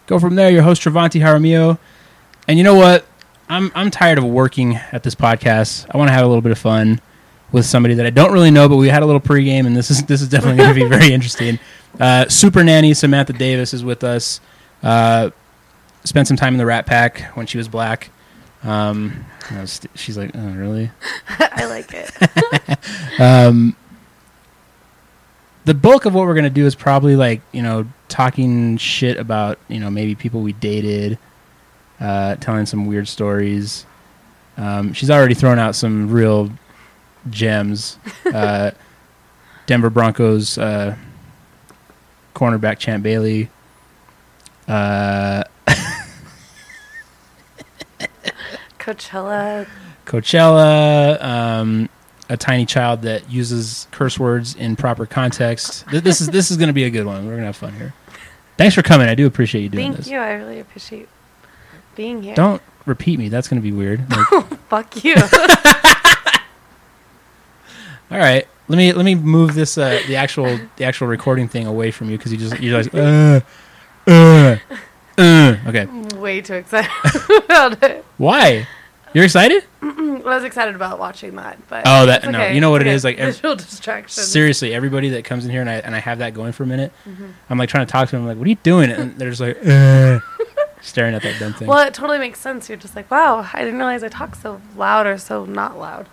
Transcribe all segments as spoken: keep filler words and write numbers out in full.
Go from there. Your host, Travanti Jaramillo. And you know what? I'm I'm tired of working at this podcast. I want to have a little bit of fun with somebody that I don't really know, but we had a little pregame, and this is this is definitely going to be very interesting. Uh, super nanny Samantha Davis is with us. Uh, spent some time in the Rat Pack when she was black. Um, you know, st- she's like, oh, really? I like it. um, the bulk of what we're going to do is probably like, you know, talking shit about, you know, maybe people we dated, uh, telling some weird stories. Um, she's already thrown out some real gems. Uh, Denver Broncos uh, cornerback Champ Bailey. Uh, Coachella. Coachella. Um, a tiny child that uses curse words in proper context. Th- This is this is going to be a good one. We're going to have fun here. Thanks for coming. I do appreciate you doing Thank this. you. I really appreciate being here. Don't repeat me. That's going to be weird. Like, Fuck you. all right. Let me let me move this uh, the actual the actual recording thing away from you because you just you're like uh, uh, uh. Okay. I'm way too excited about it. Why? You're excited? I was excited about watching that, but Oh, that it's no. okay. You know what it Okay. is like. Every, Visual distraction. seriously, everybody that comes in here and I and I have that going for a minute, Mm-hmm. I'm like trying to talk to them. I'm like, what are you doing? And they're just like uh, staring at that dumb thing. Well, it totally makes sense. You're just like, wow, I didn't realize I talk so loud or so not loud.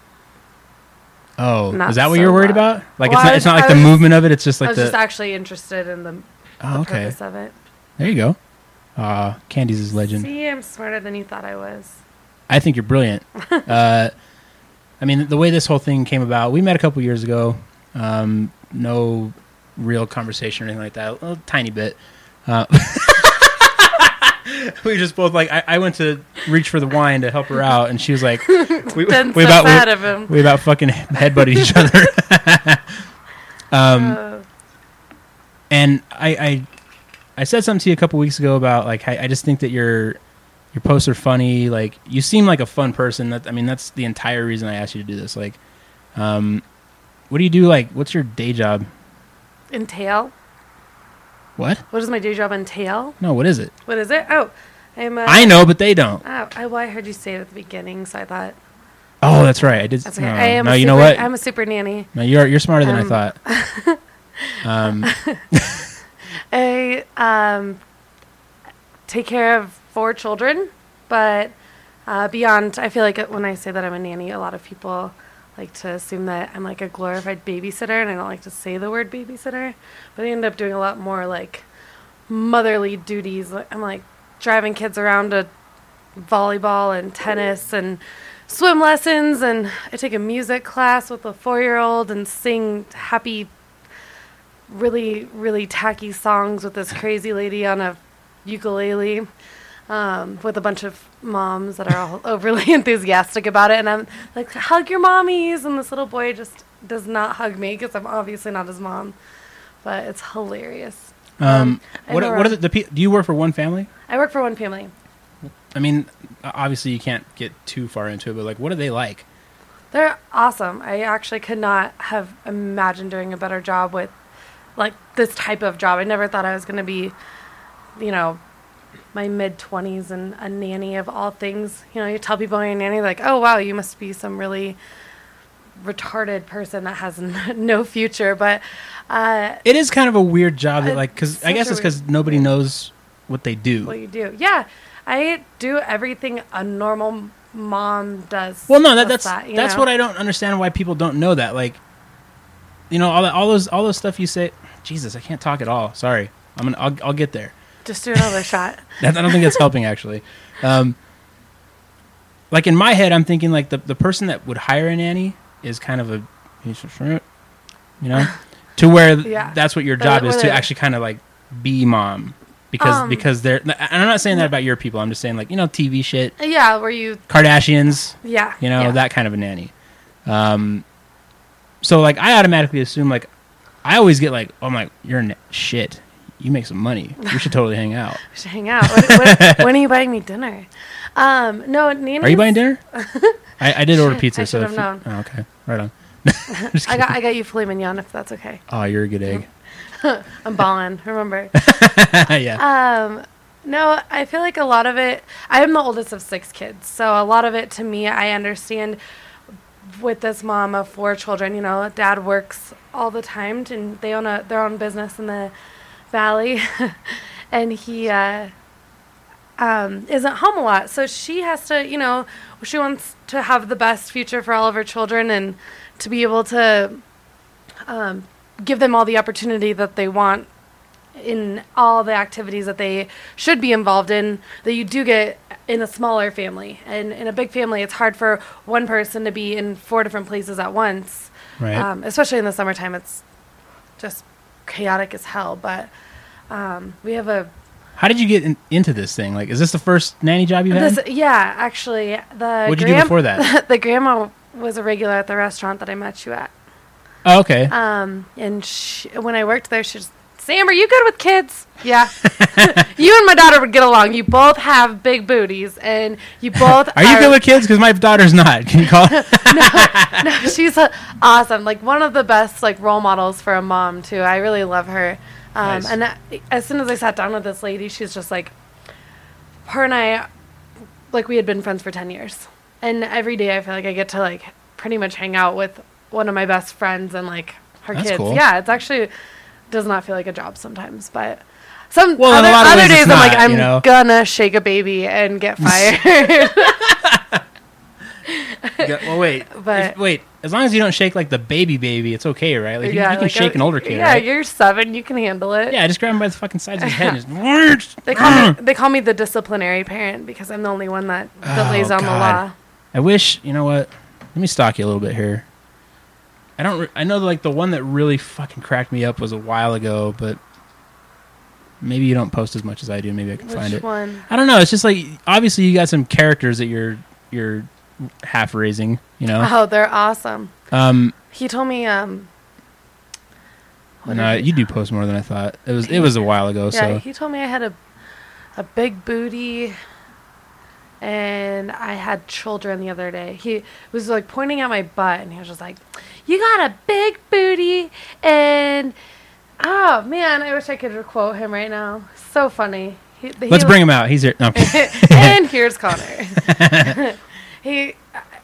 Oh, Not is that what so you're worried loud. about? Like Well, it's I not was- it's not like I the was- movement of it. It's just I like was the just actually interested in the, oh, the okay. purpose of it. There you go. Uh, Candy's his legend. See, I'm smarter than you thought I was. I think you're brilliant. uh, I mean, the way this whole thing came about, we met a couple years ago. Um, no real conversation or anything like that. A little tiny bit. Uh, we just both like. I, I went to reach for the wine to help her out, and she was like, "We, we Ten about steps we, ahead of him. we about fucking headbutted each other." um, Uh, and I, I I said something to you a couple weeks ago about like I, I just think that your your posts are funny. Like you seem like a fun person. That I mean, that's the entire reason I asked you to do this. Like, um, what do you do? Like, what's your day job? entail? What? What does my day job entail? No, what is it? What is it? Oh, I'm a... I know, but they don't. Oh, I, well, I heard you say it at the beginning, so I thought... Oh, that's right. I did. That's okay. No, I am no a you super, know what? I'm a super nanny. No, you're you're smarter than Um, I thought. Um, I um, take care of four children, but uh, beyond, I feel like when I say that I'm a nanny, a lot of people like to assume that I'm like a glorified babysitter, and I don't like to say the word babysitter, but I end up doing a lot more like motherly duties. Like, I'm like driving kids around to volleyball and tennis and swim lessons, and I take a music class with a four-year-old and sing happy, really, really tacky songs with this crazy lady on a ukulele, um, with a bunch of moms that are all overly enthusiastic about it. And I'm like, hug your mommies. And this little boy just does not hug me because I'm obviously not his mom. But it's hilarious. um, I what know, what are um, the, the pe- do you work for one family? I work for one family. I mean, obviously you can't get too far into it, but like, what are they like? They're awesome. I actually could not have imagined doing a better job with like this type of job. I never thought I was going to be, you know, my mid twenties and a nanny of all things. You know, you tell people you're a nanny, like, oh, wow, you must be some really retarded person that has n- no future. But uh, It is kind of a weird job that Uh, like, cause I such guess a it's cause weird- nobody knows what they do. what you do. Yeah, I do everything a normal mom does. Well, no, that, with that's that, you that's know? what I don't understand why people don't know that. Like, you know, all that, all those all those stuff you say. Jesus, I can't talk at all. Sorry, I'm gonna I'll, I'll get there. Just do another shot. That, I don't think that's helping actually. Um, like in my head, I'm thinking like the the person that would hire a nanny is kind of a piece of shit, you know, to where Yeah. that's what your But job what is to are- actually kind of like be mom because Um, because they're. And I'm not saying that about your people. I'm just saying like you know T V shit, Yeah, where you, Kardashians. yeah. You know, yeah. that kind of a nanny. Um, so, like, I automatically assume, like, I always get, like, oh, my, you're na- shit. You make some money. We should totally hang out. We should hang out. When, when, when are you buying me dinner? Um, no, nannies. Are you buying dinner? I, I did order Shit, pizza. I so should if have you- known. Oh, okay. Right on. Just I got kidding. I got you filet mignon if that's okay. Oh, you're a good egg. I'm balling. Remember. Yeah. Um, No, I feel like a lot of it, I am the oldest of six kids. So a lot of it to me, I understand with this mom of four children, you know, dad works all the time and they own a, their own business in the valley. And he uh, um, isn't home a lot. So she has to, you know, she wants to have the best future for all of her children and to be able to um, give them all the opportunity that they want in all the activities that they should be involved in that you do get in a smaller family. And in a big family, it's hard for one person to be in four different places at once. Right. Um, especially in the summertime, it's just chaotic as hell. But um, we have a... How did you get in, into this thing? Like, is this the first nanny job you had? This, yeah, actually. The What'd you do before that? The grandma was a regular at the restaurant that I met you at. Oh, okay. Um, and she, when I worked there, she was... Sam, are you good with kids? Yeah. You and my daughter would get along. You both have big booties, and you both are... Are you good with kids? Because my daughter's not. Can you call her? no, no, she's uh, awesome. Like, one of the best, like, role models for a mom, too. I really love her. Um, nice. And uh, as soon as I sat down with this lady, she's just like... Her and I, like, we had been friends for ten years. And every day I feel like I get to, like, pretty much hang out with one of my best friends and, like, her That's kids. Cool. Yeah, it's actually... does not feel like a job sometimes, but some well, other, other days I'm not, like, I'm you know? gonna shake a baby and get fired. Yeah, well, wait, but, if, wait. As long as you don't shake like the baby baby, it's okay, right? Like you, yeah, you can like shake a, an older kid. Yeah, right? you're seven, you can handle it. Yeah, just grab him by the fucking sides of his head. And just, they call me they call me the disciplinary parent because I'm the only one that, that oh, lays down God. the law. I wish, you know what? Let me stalk you a little bit here. I don't. Re- I know, like the one that really fucking cracked me up was a while ago, but maybe you don't post as much as I do. Maybe I can Which find it. One? I don't know. It's just like obviously you got some characters that you're you're half raising. You know. Oh, they're awesome. Um. He told me. Um. No, you do post more than I thought. It was it was a while ago. Yeah, so he told me I had a a big booty. And I had children the other day. He was like pointing at my butt, and he was just like, "You got a big booty." And oh man, I wish I could quote him right now. So funny. He, he Let's bring him out. He's here. No. And here's Connor. He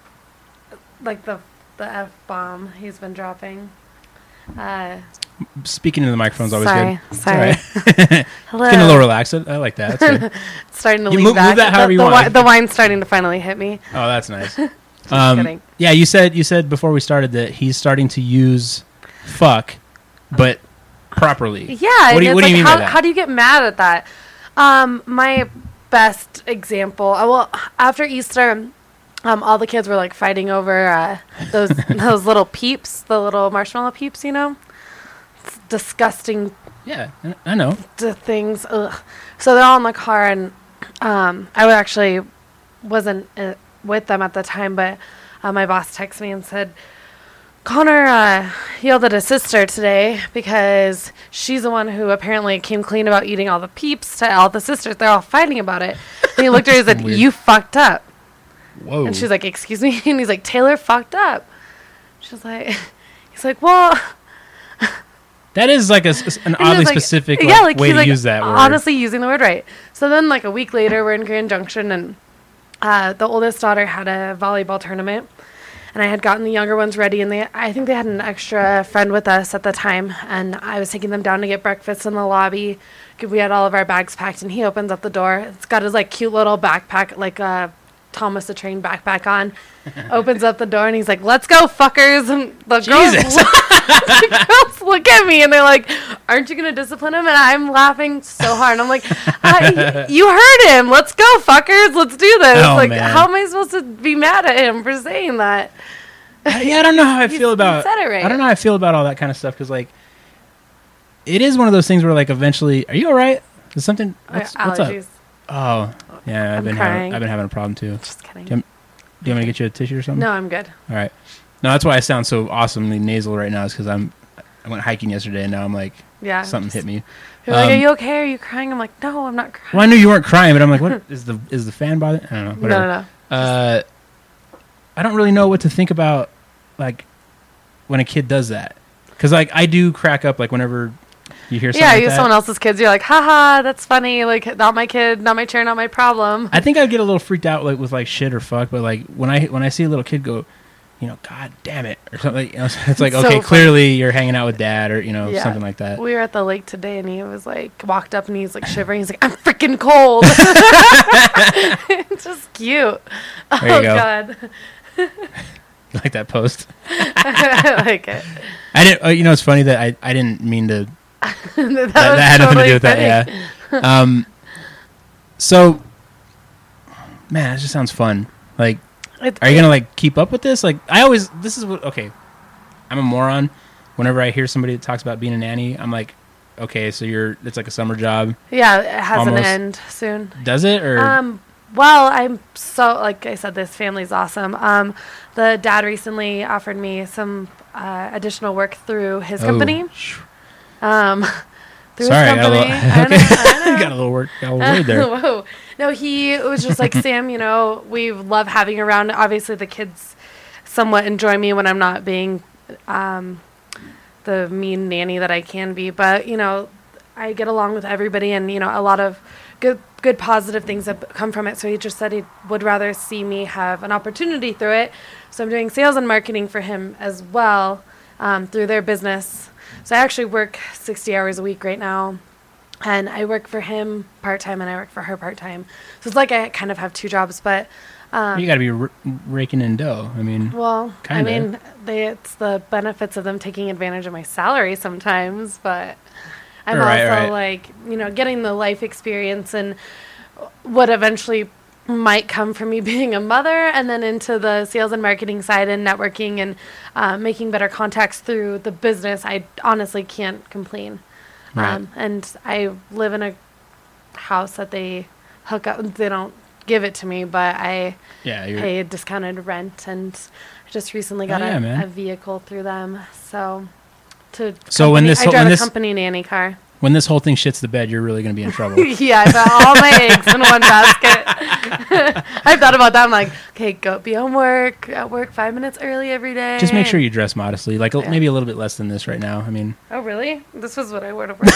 like the the F bomb he's been dropping. Uh, Speaking to the microphone's always sorry, good. Sorry. Right. Hello. Getting a little relaxed. I like that. That's good. Starting to you lean move, back. move that however the, you the want. Wi- the wine's starting to finally hit me. Oh, that's nice. Just um, kidding. Yeah, you said you said before we started that he's starting to use fuck, but properly. Yeah. What do you, what like do you mean how, by that? How do you get mad at that? Um, my best example. Uh, well, after Easter, um, all the kids were like fighting over uh, those those little peeps, the little marshmallow peeps. You know, it's disgusting. Yeah, I know. The things. Ugh. So they're all in the car, and um, I would actually wasn't uh, with them at the time, but uh, my boss texted me and said, Connor uh, yelled at his sister today because she's the one who apparently came clean about eating all the peeps to all the sisters. They're all fighting about it. And he looked at her and said, Weird. "You fucked up." Whoa. And she's like, "Excuse me?" And he's like, "Taylor fucked up." She's like, he's like, "Well." That is like a, an oddly like, specific like, yeah, like, way he's to like, use that word. Honestly, using the word right. So then, like a week later, we're in Grand Junction, and uh, the oldest daughter had a volleyball tournament, and I had gotten the younger ones ready, and they, I think they had an extra friend with us at the time, and I was taking them down to get breakfast in the lobby. We had all of our bags packed, and he opens up the door. It's got his like cute little backpack, like a Thomas the Train backpack on. Opens up the door, and he's like, "Let's go, fuckers!" And the girls, the girls look at me, and they're like, "Aren't you gonna discipline him?" And I'm laughing so hard. And I'm like, I, "You heard him. Let's go, fuckers. Let's do this." Oh, like, man. how am I supposed to be mad at him for saying that? Yeah, I don't know how I You- feel you about. said it right. I don't know how I feel about all that kind of stuff because, like, it is one of those things where, like, eventually, are you all right? Is something? What's, Uh, what's up? allergies. Oh, yeah, I've I'm been crying. having. I've been having a problem too. Just kidding. Do you, do you want me to get you a tissue or something? No, I'm good. All right. No, that's why I sound so awesomely nasal right now. Is because I'm. I went hiking yesterday, and now I'm like, Yeah. something just- hit me. You're like, Um, "Are you okay? Are you crying?" I'm like, "No, I'm not crying." Well, I knew you weren't crying, but I'm like, what is the is the fan bothering? I don't know. Whatever. No, no, no. Uh, I don't really know what to think about, like, when a kid does that, because like I do crack up like whenever You hear something Yeah, like you that? someone else's kids. You're like, haha, that's funny. Like, not my kid, not my chair, not my problem. I think I'd get a little freaked out like with like shit or fuck, but like when I when I see a little kid go, you know, God damn it, or something, you know, it's like, So okay, funny. clearly you're hanging out with dad, or you know, Yeah. something like that. We were at the lake today, and he was like, walked up and he's like shivering. He's like, I'm freaking cold. It's just cute. There you Oh, go. God. Like that post. I like it. I didn't. Uh, you know, it's funny that I I didn't mean to. that, That, that had nothing to do with that. Yeah. Um. So, man, it just sounds fun. Like, It, are you gonna like keep up with this? Like, I always. This is what. Okay, I'm a moron. Whenever I hear somebody that talks about being a nanny, I'm like, okay, so you're. It's like a summer job. Yeah, it has Almost. an end soon. Does it or? Um, well, I'm so, like I said, this family's awesome. Um, the dad recently offered me some uh, additional work through his Oh, company. sh- Um, through Sorry, I his got a company. little, I know, okay. I know. got a little work, got a little word there. Whoa. No, he was just like, Sam, you know, we love having you around. Obviously, the kids somewhat enjoy me when I'm not being um, the mean nanny that I can be. But, you know, I get along with everybody, and, you know, a lot of good good positive things that come from it. So he just said he would rather see me have an opportunity through it. So I'm doing sales and marketing for him as well um, through their business. So I actually work sixty hours a week right now. And I work for him part-time, and I work for her part-time. So it's like I kind of have two jobs, but... Um, You got to be r- raking in dough. I mean, well, kinda. I mean, they, it's the benefits of them taking advantage of my salary sometimes, but I'm Right, also, right. like, you know, getting the life experience and what eventually might come from me being a mother, and then into the sales and marketing side and networking and uh, making better contacts through the business. I honestly can't complain. Right. Um, and I live in a house that they hook up. They don't give it to me, but I yeah, you're, pay discounted rent, and I just recently got Oh, yeah, a, man. a vehicle through them. So, to So when company- this I whole- drive when a this- company nanny car. when this whole thing shits the bed, you're really going to be in trouble. Yeah, I got all my eggs in one basket. I've thought about that. I'm like, okay, go be on work at work five minutes early every day. Just make sure you dress modestly, like a- Yeah. maybe a little bit less than this right now. I mean, Oh, really? This was what I wore to work.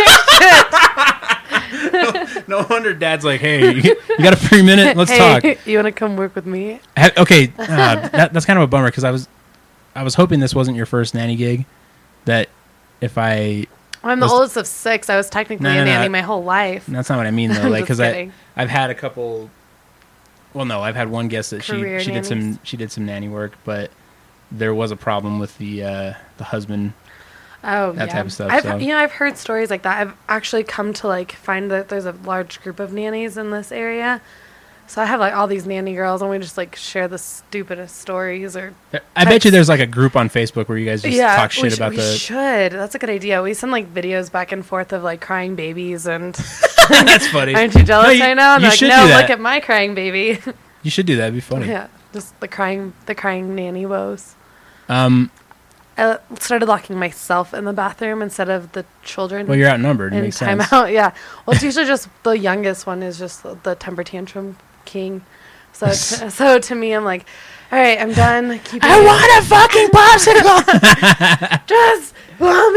no wonder Dad's like, "Hey, you, you got a free minute? Let's hey, talk." you want to come work with me? Ha- okay, uh, that, that's kind of a bummer because I was, I was hoping this wasn't your first nanny gig. That if I, I'm the Was- oldest of six. I was technically No, no, a no, nanny I- my whole life. that's not what I mean though. I'm Like, just because I, kidding. I've had a couple. Well, no, I've had one guest that she Career she did some nannies. she did some nanny work, but there was a problem with the uh, the husband. Oh, that yeah. type of stuff, I've, so. You know, I've heard stories like that. I've actually come to like find that there's a large group of nannies in this area. So I have like all these nanny girls, and we just like share the stupidest stories. Or I bet you there's like a group on Facebook where you guys just yeah, talk we shit sh- about we the. should. That's a good idea. We send like videos back and forth of like crying babies, and That's funny. aren't you jealous No, you- right now? And you they're like, should no, do that. look at my crying baby. You should do that. It'd be funny. Yeah, just the crying, the crying nanny woes. Um. I started locking myself in the bathroom instead of the children. Well, you're outnumbered. It in makes sense. timeout. Yeah. Well, it's usually just the youngest one is just the, the temper tantrum king. So, to, so to me, I'm like, all right, I'm done. Keep I it- want a fucking popsicle. just let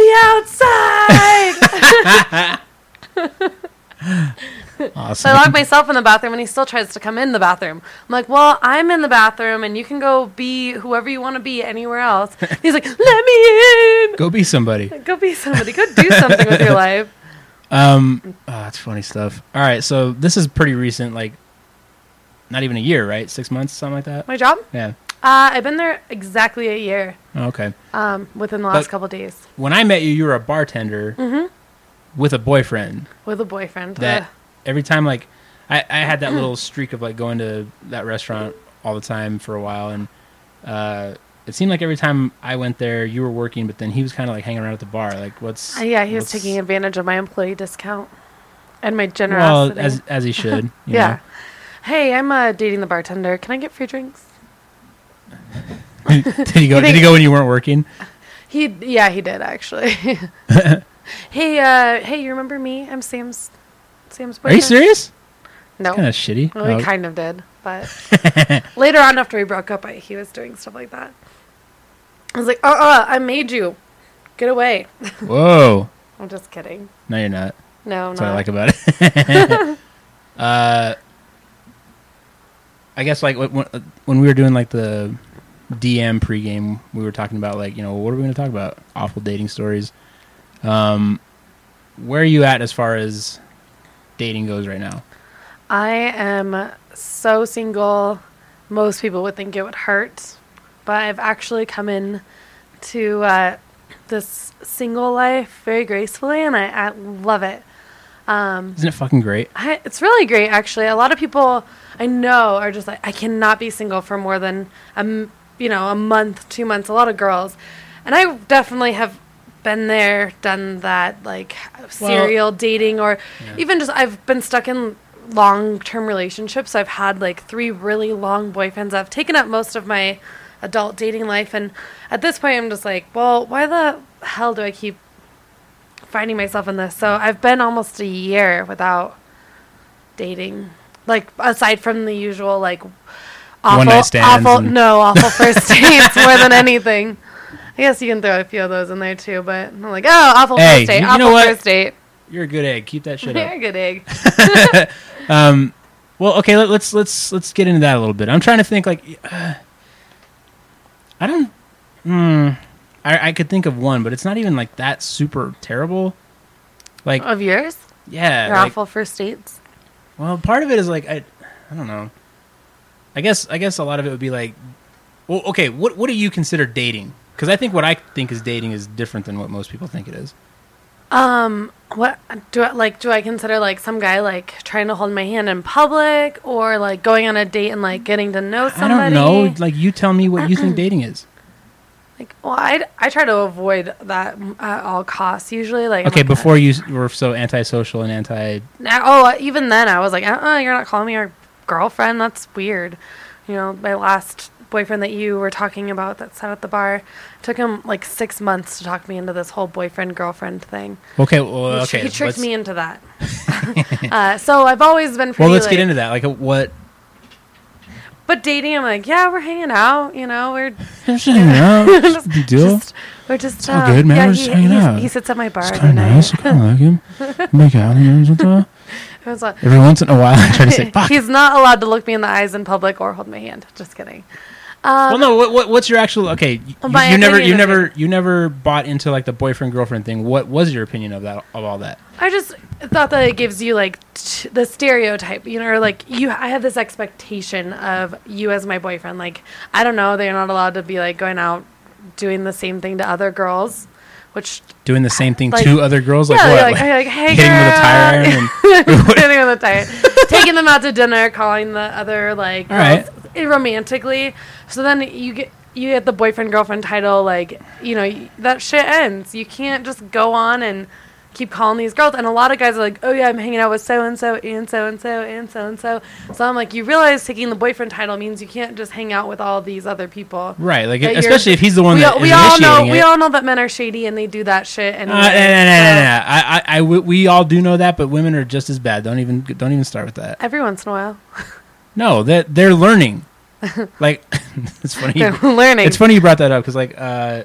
me outside. Awesome. So I lock myself in the bathroom, and he still tries to come in the bathroom. I'm like, well, I'm in the bathroom, and you can go be whoever you want to be anywhere else. He's like, let me in. Go be somebody. Go be somebody. Go do something with your life. Um. Oh, that's funny stuff. All right. So this is pretty recent. Like, not even a year, right? Six months, something like that. My job? Yeah. Uh, I've been there exactly a year. Oh, okay. Um, within the last But- couple of days When I met you, you were a bartender Mhm. with a boyfriend. with a boyfriend. That Ugh. every time, like, I, I had that little streak of like going to that restaurant all the time for a while, and uh, it seemed like every time I went there, you were working, but then he was kind of like hanging around at the bar. Like, what's Uh, yeah, he was what's- taking advantage of my employee discount and my well, generosity. as as he should. You yeah. know? Hey, I'm uh, dating the bartender. Can I get free drinks? did he go? Did he go when you weren't working? He, yeah, he did actually. hey, uh, hey, you remember me? I'm Sam's, Sam's Are boyfriend. you serious? No. Kind of shitty. Well, Oh. he kind of did, but later on after we broke up, I, he was doing stuff like that. I was like, uh, uh I made you. Get away. Whoa. I'm just kidding. No, you're not. No, I'm That's not. what I like about it. uh, I guess like when, when we were doing like the D M pregame, we were talking about like, you know, what are we going to talk about? Awful dating stories. Um, where are you at as far as dating goes right now? I am so single. Most people would think it would hurt, but I've actually come in to uh, this single life very gracefully, and I, I love it. Um, Isn't it fucking great? I, it's really great, actually. A lot of people I know are just like, I cannot be single for more than a, m- you know, a month, two months. A lot of girls, and I definitely have been there, done that, like serial well, dating, or yeah. even just I've been stuck in long-term relationships. I've had like three really long boyfriends. I've taken up most of my adult dating life, and at this point, I'm just like, well, why the hell do I keep finding myself in this? So I've been almost a year without dating, like aside from the usual like awful, one night stands awful, and no awful first dates more than anything. I guess you can throw a few of those in there too, but I'm like, oh, awful hey, first date, you awful know what? first date. You're a good egg. Keep that shit You're up. a good egg. um, well, okay, let, let's let's let's get into that a little bit. I'm trying to think like, uh, I don't. Hmm. I, I could think of one, but it's not even like that super terrible. Like of yours? Yeah. Your like, awful first dates? Well, part of it is like I, I don't know. I guess I guess a lot of it would be like, well, okay, what what do you consider dating? Because I think what I think is dating is different than what most people think it is. Um, what do I like? Do I consider like some guy like trying to hold my hand in public, or like going on a date and like getting to know somebody? I don't know. Like, you tell me what you think dating is. Like, well, I, I try to avoid that at all costs. Usually, like okay, like, before uh, you were so antisocial and anti. Oh, even then I was like, uh, uh you're not calling me your girlfriend. That's weird. You know, my last boyfriend that you were talking about that sat at the bar, took him like six months to talk me into this whole boyfriend girlfriend thing. Okay, well, okay, he tricked me into that. uh, so I've always been pretty, well, let's like, get into that. Like, what? But dating, I'm like, yeah, we're hanging out. You know, we're just hanging out. just, Big deal. Just, we're just it's all uh, good, man. Yeah, we're he, just hanging he, out. He sits at my bar it's every night. Nice. I kind of like him. Make out with him. It was, uh, every once in a while, I try to say, fuck. He's not allowed to look me in the eyes in public or hold my hand. Just kidding. Um, well, no. What, what what's your actual? Okay, you, my you never you opinion of never it. you never bought into like the boyfriend girlfriend thing. What was your opinion of that of all that? I just thought that it gives you like t- the stereotype, you know, or like you. I have this expectation of you as my boyfriend. Like, I don't know, they're not allowed to be like going out doing the same thing to other girls, which doing the same thing like, to other girls, like yeah, what? Like, like, like, hey, hitting girl. with a tire iron, and hitting with a tire, taking them out to dinner, calling the other like all girls right. romantically. So then you get. You get the boyfriend girlfriend title, like, you know, y- that shit ends. You can't just go on and keep calling these girls. And a lot of guys are like, oh yeah, I'm hanging out with so and so and so and so and so and so. So I'm like, you realize taking the boyfriend title means you can't just hang out with all these other people, right? Like, that especially you're- if he's the one we that all, is we all know initiating we it. all know that men are shady and they do that shit. And Uh, no, no, no, no, no. I, I, I, we, we all do know that, but women are just as bad. Don't even, don't even start with that. every once in a while, No, that they're, they're learning. Like, it's funny. they're learning. It's funny you brought that up because, like, uh,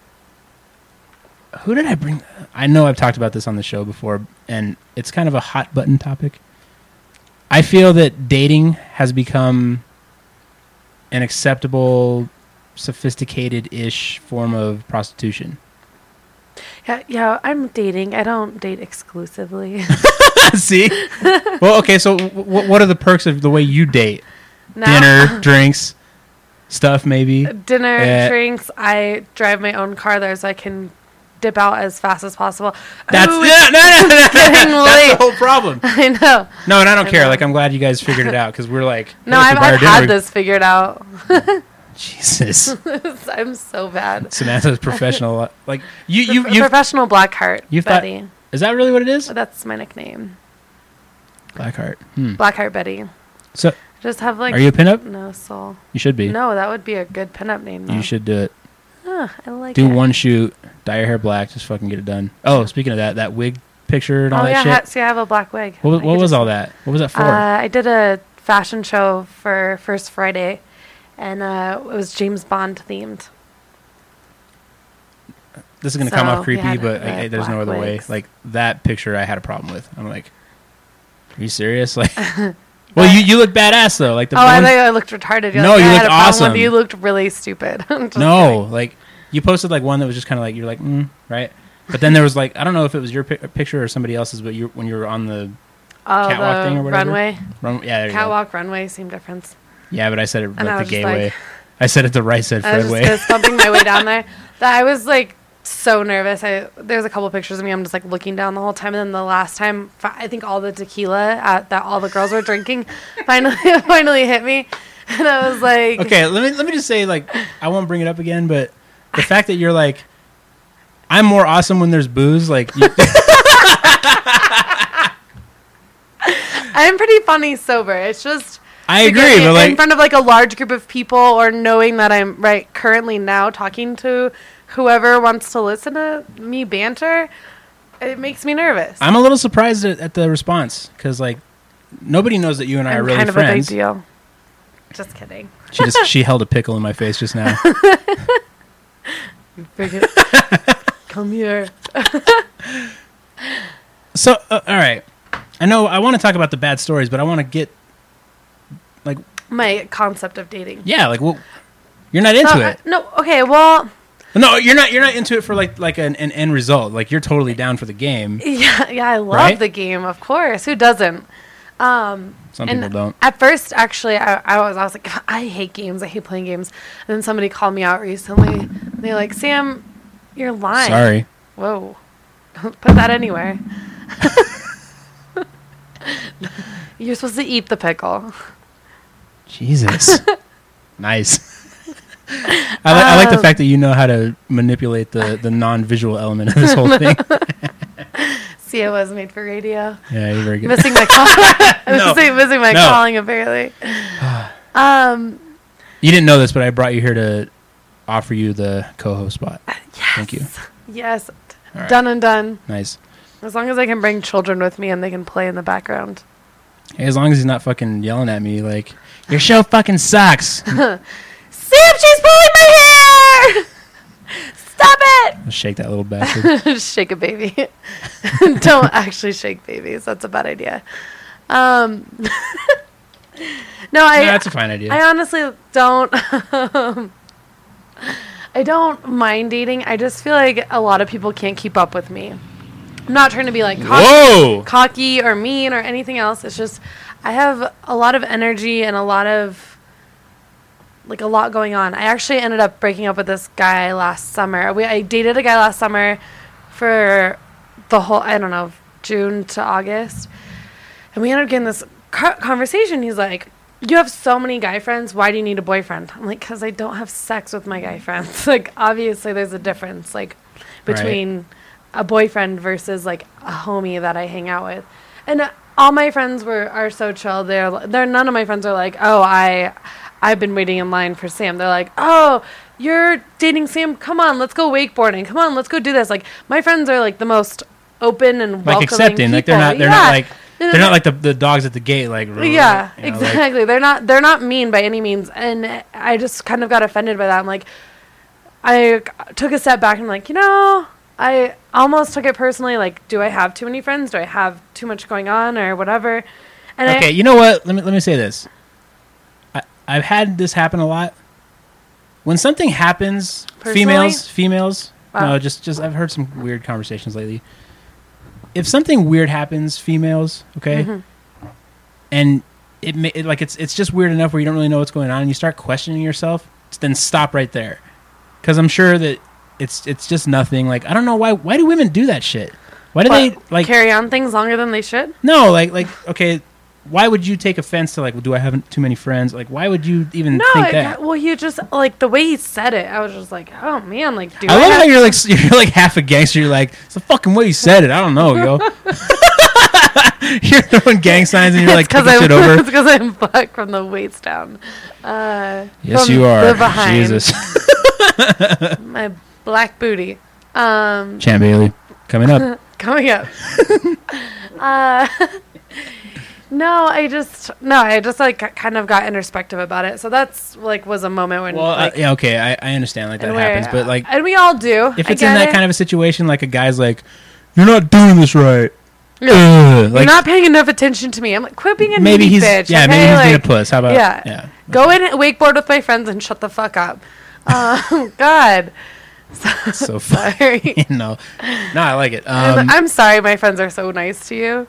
who did I bring? I know I've talked about this on the show before, and it's kind of a hot button topic. I feel that dating has become an acceptable, sophisticated-ish form of prostitution. Yeah, yeah, I'm dating. I don't date exclusively. See? Well, okay, so w- w- what are the perks of the way you date? Now- Dinner, drinks, stuff maybe? Dinner, Uh, drinks. I drive my own car there so I can dip out as fast as possible. That's, Ooh, yeah, no, no, no, getting that's late. the whole problem. I know. No, and I don't I care. know. Like, I'm glad you guys figured it out because we're like, No, hey, I've, let's buy our I've had dinner. this figured out. Jesus. I'm so bad. Samantha's professional. Like, you, you, Pro- you. professional Blackheart you've thought- Betty. Is that really what it is? That's my nickname. Blackheart. Hmm. Blackheart Betty. So, Just have like are you a pinup? no soul. You should be. No, that would be a good pinup name. Though. You should do it. Oh, I like Do it. one shoot, dye your hair black, just fucking get it done. Oh, speaking of that, that wig picture and all Oh that yeah, shit. ha- see, I have a black wig. What, was- I what could was just- all that? What was that for? Uh, I did a fashion show for First Friday, and uh, it was James Bond themed. this is gonna So, come off we creepy, had but red, I, I, there's no black other wigs. way. Like that picture, I had a problem with. I'm like, are you serious? Like, well, you you look badass though. Like the Oh, I one- thought I looked retarded. You're No, like, you I looked had a problem with awesome. You looked really stupid. Just no, kidding. like you posted like one that was just kind of like you're like, mm, right? But then there was like I don't know if it was your pi- picture or somebody else's, but you when you were on the Oh, catwalk the thing or whatever? runway, run, yeah, there you go. catwalk, runway, same difference. Yeah, but I said it And I like was the gay just like- way. I said it the right said I was Fred just way. fist bumping my way down there. That I was like so nervous. I there's a couple pictures of me. I'm just like looking down the whole time. And then the last time, fi- I think all the tequila at, that all the girls were drinking finally finally hit me, and I was like, Okay, let me let me just say like I won't bring it up again, but the fact that you're like I'm more awesome when there's booze, like you, I'm pretty funny sober. It's just. I to get agree, me but like in front of like a large group of people, or knowing that I'm right currently now talking to whoever wants to listen to me banter, it makes me nervous. I'm a little surprised at, at the response because like nobody knows that you and I I'm are really kind of friends. a big deal. Just kidding. She just she held a pickle in my face just now. Forget- Come here. So uh, all right, I know I want to talk about the bad stories, but I want to get like My concept of dating. yeah, like well, you're not into So, it. uh, no, okay, well, No, you're not. You're not into it for like like an, an end result. Like you're totally down for the game. yeah, yeah, I love Right? the game, of course. Who doesn't? Um, Some and people don't. At first, actually, I, I was I was like, I hate games. I hate playing games. And then somebody called me out recently. They're like, Sam, you're lying. Sorry. Whoa. Don't put that anywhere. You're supposed to eat the pickle. Jesus. Nice. I, li- I like the Um, fact that you know how to manipulate the, the non-visual element of this whole thing. See, it was made for radio. Yeah, you're very good. Missing my calling. No. missing, missing my No. calling, apparently. um, You didn't know this, but I brought you here to offer you the co-host spot. Thank you. yes. All right. Done and done. Nice. As long as I can bring children with me and they can play in the background. Hey, as long as he's not fucking yelling at me like, your show fucking sucks. Sam, she's pulling my hair! Stop it! I'll shake that little bastard. Shake a baby. Don't actually shake babies. That's a bad idea. Um, no, I. No, that's a fine idea. I honestly don't. I don't mind dating. I just feel like a lot of people can't keep up with me. I'm not trying to be like cocky, Whoa! cocky or mean or anything else. It's just I have a lot of energy and a lot of like a lot going on. I actually ended up breaking up with this guy last summer. We I dated a guy last summer for the whole I don't know June to August, and we ended up getting this co- conversation. He's like, "You have so many guy friends. Why do you need a boyfriend?" I'm like, "Cause I don't have sex with my guy friends." Like obviously there's a difference like between a boyfriend versus like a homie that I hang out with, and uh, all my friends were are so chill. They're they're none of my friends are like, "Oh, I." I've been waiting in line for Sam. They're like, oh, you're dating Sam? Come on, let's go wakeboarding. Come on, let's go do this. Like, my friends are like the most open and welcoming Like accepting. Like they're people. not. They're Yeah. not like. They're not like the the dogs at the gate. Like. Yeah, you know, like- exactly. they're not. They're not mean by any means. And I just kind of got offended by that. I'm like, I took a step back and I'm like, you know, I almost took it personally. Like, do I have too many friends? Do I have too much going on or whatever? And okay, I, you know what? Let me let me say this. I, I've had this happen a lot. When something happens, Personally? females, females. Wow. No, just just I've heard some weird conversations lately. If something weird happens, females, okay, Mhm. and it, ma- it like it's it's just weird enough where you don't really know what's going on, and you start questioning yourself, then stop right there, because I'm sure that it's it's just nothing. Like I don't know why why do women do that shit? Why do What, they like carry on things longer than they should? no, like, like, okay, why would you take offense to like, well, do I have too many friends? Like, why would you even No, think it that? got- well, you just like the way he said it. I was just like, oh man, like, do I I, love have- how you're like, s- you're like half a gangster. You're like, it's the fucking way you said it. I don't know, yo. You're throwing gang signs and you're like because kicking I'm shit over. it's because I'm black from the waist down. Uh, Yes, from you are. the behind, Jesus. my black booty. Um, Champ Bailey coming up. coming up. uh, No, I just no, I just like kind of got introspective about it. So that's like was a moment when. Well, like, uh, yeah, okay, I, I understand like that and where- happens, but like and we all do. if I it's in get that it. kind of a situation, like a guy's like, "You're not doing this right," Yeah. Ugh, You're like not paying enough attention to me. I'm like, quit being a maybe needy he's bitch. yeah, okay? maybe he's like, being a puss. How about yeah. yeah? Go in and wakeboard with my friends and shut the fuck up. Um, God. So funny. Sorry. no, no, I like it. I'm- Um, I'm sorry my friends are so nice to you.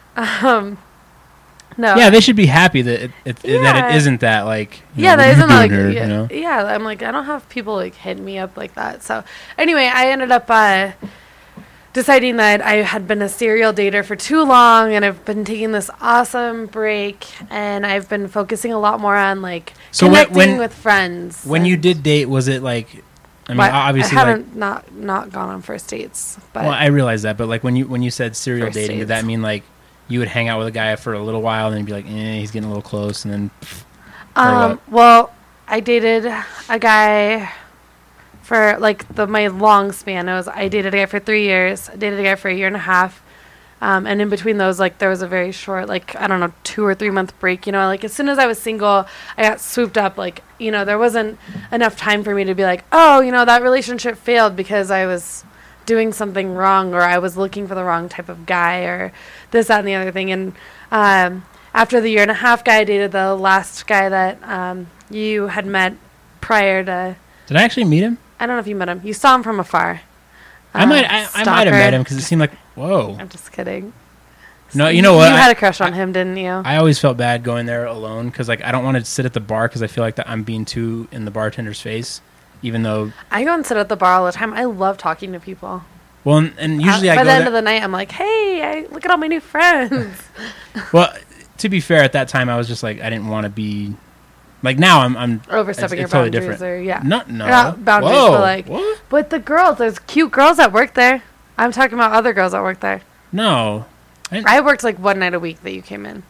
Um, no. yeah, they should be happy that it, it, that Yeah. it isn't that like you Yeah, know, that what are you isn't like doing here, yeah, you know? yeah. I'm like I don't have people like hitting me up like that. So anyway, I ended up uh, deciding that I had been a serial dater for too long, and I've been taking this awesome break, and I've been focusing a lot more on like So when- connecting when- with friends. When you and- did date, was it like? I mean, but obviously, I like, haven't not not gone on first dates, but well, I realize that, but like when you when you said serial First dating, did dates. that mean like you would hang out with a guy for a little while and then be like, eh, he's getting a little close, and then or Um, what? well, I dated a guy for like the my long span. It was I dated a guy for three years. I dated a guy for a year and a half. Um, and in between those, like there was a very short, like I don't know, two or three month break. You know, like as soon as I was single, I got swooped up. Like you know, there wasn't enough time for me to be like, oh, you know, that relationship failed because I was doing something wrong or I was looking for the wrong type of guy or this, that, and the other thing. And um, after the year and a half guy, I dated the last guy that um, you had met prior to. Did I actually meet him? I don't know if you met him. You saw him from afar. I Uh, might I, I might have met stalker. him because it seemed like whoa. I'm just kidding. No, you know what? You I- had a crush on him, didn't you? I always felt bad going there alone because like I don't want to sit at the bar because I feel like that I'm being too in the bartender's face, even though I go and sit at the bar all the time. I love talking to people. well, and, and usually Uh, I by go the end there, of the night, I'm like, "Hey, I, look at all my new friends." well. To be fair, at that time I was just like I didn't want to be like now I'm I'm Overstepping it's- your it's totally boundaries, different. or yeah, no no Or not boundaries, Whoa, but like, what? but the girls, there's cute girls that work there. I'm talking about other girls that work there. No, I worked like one night a week that you came in,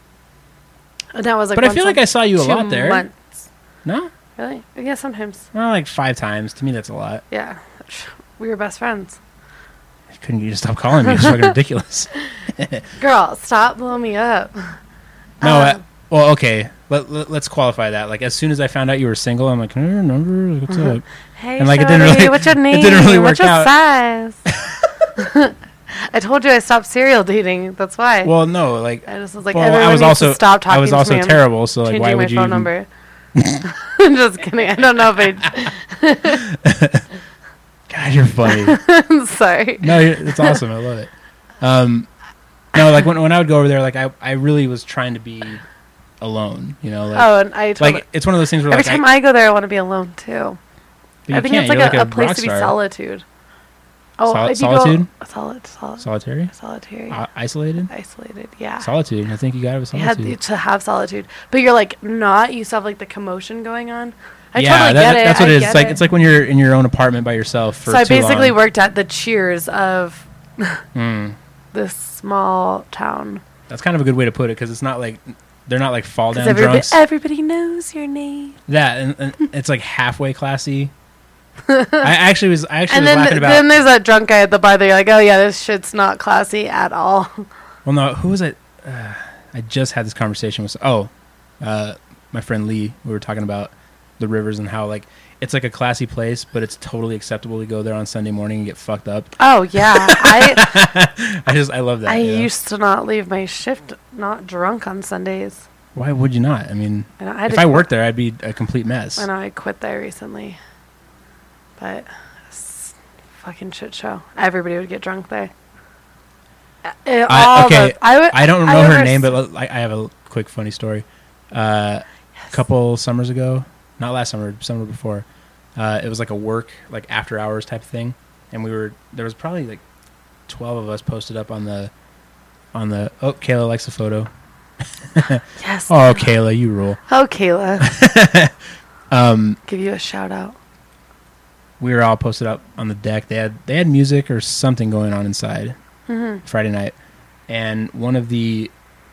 and that was like. but I once feel like a- I saw you a two lot there. months. No, Really? Yeah, sometimes. well, like five times. To me, that's a lot. Yeah, we were best friends. Couldn't you just stop calling me? It's fucking ridiculous. Girl, stop blowing me up. No, Um, uh, well, okay. Let, let, let's qualify that. Like, as soon as I found out you were single, I'm like, can I remember? Like, what's up? Hey, And, like, it didn't shorty, really- what's your it name? didn't really What's work your out. size? I told you I stopped serial dating. That's why. Well, no, like, I just was like, well, everyone I was needs also to stop talking I was to also me. I'm terrible. So, like, changing why my would you? phone even- number. I'm just kidding. I don't know if I. God, you're funny. I'm sorry. No, you're- it's awesome. I love it. Um, no, like when when I would go over there, like I I really was trying to be alone. You know, like, Oh, and I told like it's one of those things where every like time I, I, go there, I want to be alone too. but I you think can't. it's like You're a, a place rock to be star. solitude. Oh, Sol- if you go- solitude? solid, solid, Solitary, solitary, uh, isolated, isolated. Yeah. solitude. I think you got to have You had solitude. to have solitude, but you're like not. You still have like the commotion going on. I yeah, totally that- get that- it. that's what I it is. get It's like it. it's like when you're in your own apartment by yourself for So I too basically long. worked at the Cheers of Mm. this small town. That's kind of a good way to put it because it's not like they're not like fall down Because everybody, drunks. everybody knows your name. That and, and it's like halfway classy. I actually was I actually And was then, laughing about. then there's that drunk guy at the bar. They're like, oh yeah, this shit's not classy at all. Well, no, who was it? Uh, I just had this conversation with. Oh, uh, my friend Lee. We were talking about the rivers and how like it's like a classy place, but it's totally acceptable to go there on Sunday morning and get fucked up. Oh yeah, I I just I love that. I you know? used to not leave my shift not drunk on Sundays. Why would you not? I mean, And I had if to I quit- worked there, I'd be a complete mess. I know I quit there recently, but it's a fucking shit show. Everybody would get drunk there. Uh, uh, I, all okay, the- I, would, I don't I know her remember name, s- but I, I have a quick funny story. Uh, A couple summers ago, not last summer, summer before, uh, it was like a work, like after hours type of thing, and we were there was probably like twelve of us posted up on the on the. Oh, Kayla likes the photo. yes. Oh, Kayla, you rule. Oh, Kayla, Um, give you a shout out. we were all posted up on the deck. They had they had music or something going on inside. Mm-hmm. Friday night, and one of the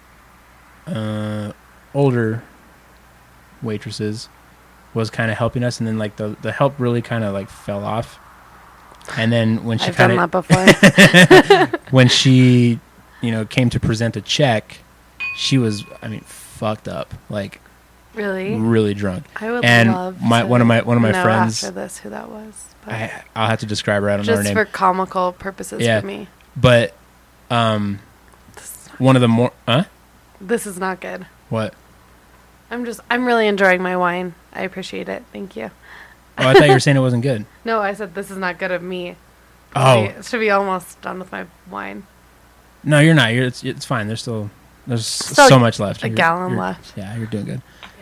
uh, older waitresses was kind of helping us, and then like the the help really kind of like fell off, and then when she I've done kind that of before. when she you know came to present a check, she was, I mean, fucked up, like Really? really drunk. I would and love my to one of my one of my know friends. after this who that was. But I, I'll have to describe her. I don't know her just name. for comical purposes Yeah. for me. But um, This is, one of the more, huh? this is not good. What? I'm just, I'm really enjoying my wine. I appreciate it. Thank you. Oh, I thought you were saying it wasn't good. No, I said this is not good of me. Oh, Should be, should be almost done with my wine. no, you're not. You're, it's, it's fine. There's still there's Still so much left. A You're- gallon you're- left. Yeah, you're doing good.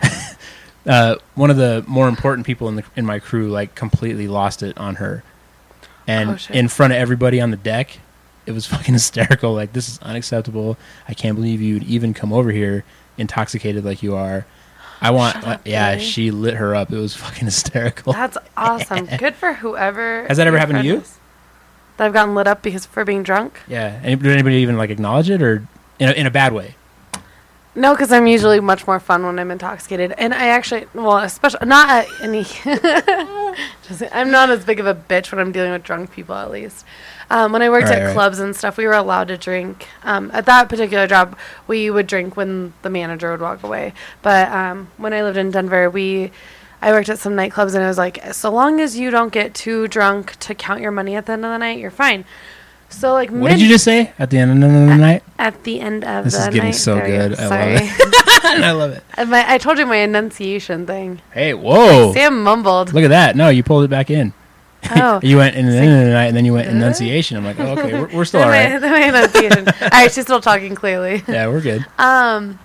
uh, one of the more important people in the in my crew like completely lost it on her, and Oh, shit. in front of everybody on the deck, it was fucking hysterical. Like, this is unacceptable. I can't believe you'd even come over here intoxicated like you are. I want, Shut uh, up, yeah, really? she lit her up. It was fucking hysterical. That's awesome. Good for whoever. Has that ever your happened to friend you? is. That I've gotten lit up because for being drunk? Yeah. Any, did anybody even like acknowledge it, or in a, in a bad way? No, because I'm usually much more fun when I'm intoxicated, and I actually, well, especially not at any. just, I'm not as big of a bitch when I'm dealing with drunk people, at least. Um, when I worked Right, at right. clubs and stuff, we were allowed to drink. Um, at that particular job, we would drink when the manager would walk away. But um, when I lived in Denver, we, I worked at some nightclubs, and it was like, so long as you don't get too drunk to count your money at the end of the night, you're fine. So like, What did you just say at the end of the night? At the end of This the is getting night, so there you go. good. I love Sorry. it. I love it. And my, I told you my enunciation thing. Hey, whoa! Sam mumbled. Look at that. No, you pulled it back in. Oh. You went in the See? end of the night, and then you went Did I? enunciation. I'm like, oh, okay, we're, we're still Then all my- right. then my enunciation. All right, she's still talking clearly. Yeah, we're good. Um,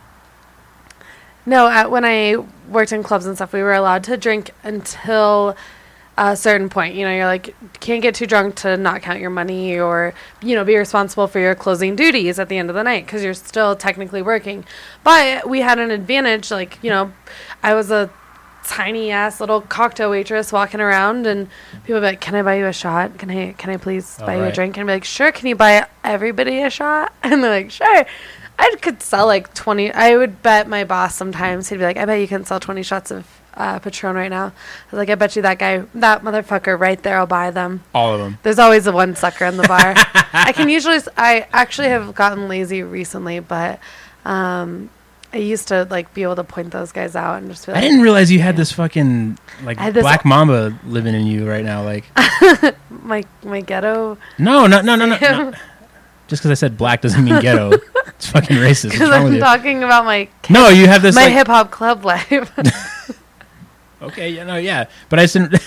no, at, when I worked in clubs and stuff, we were allowed to drink until a certain point. You know, you're like, can't get too drunk to not count your money, or, you know, be responsible for your closing duties at the end of the night because you're still technically working. But we had an advantage. Like, you know, I was a tiny ass little cocktail waitress walking around, and people would be like, can I buy you a shot? Can I, can I please Oh, buy you a right. drink? And I'd be like, sure. Can you buy everybody a shot? And they're like, sure. I could sell like twenty. I would bet my boss sometimes. He'd be like, I bet you can sell twenty shots of uh, Patron right now. I was like, I bet you that guy, that motherfucker right there, I'll buy them. All of them. There's always the one sucker in the bar. I can usually, s- I actually have gotten lazy recently, but um, I used to like be able to point those guys out and just be like, I didn't realize you had this fucking like I had this- black mamba living in you right now. Like, my, my ghetto. no, no, no, no, no. no. Just because I said black doesn't mean ghetto. It's fucking racist. What's Because wrong with I'm you? talking about my, No, you have this my like. hip hop club life. Okay, yeah, no, yeah, but I just didn't.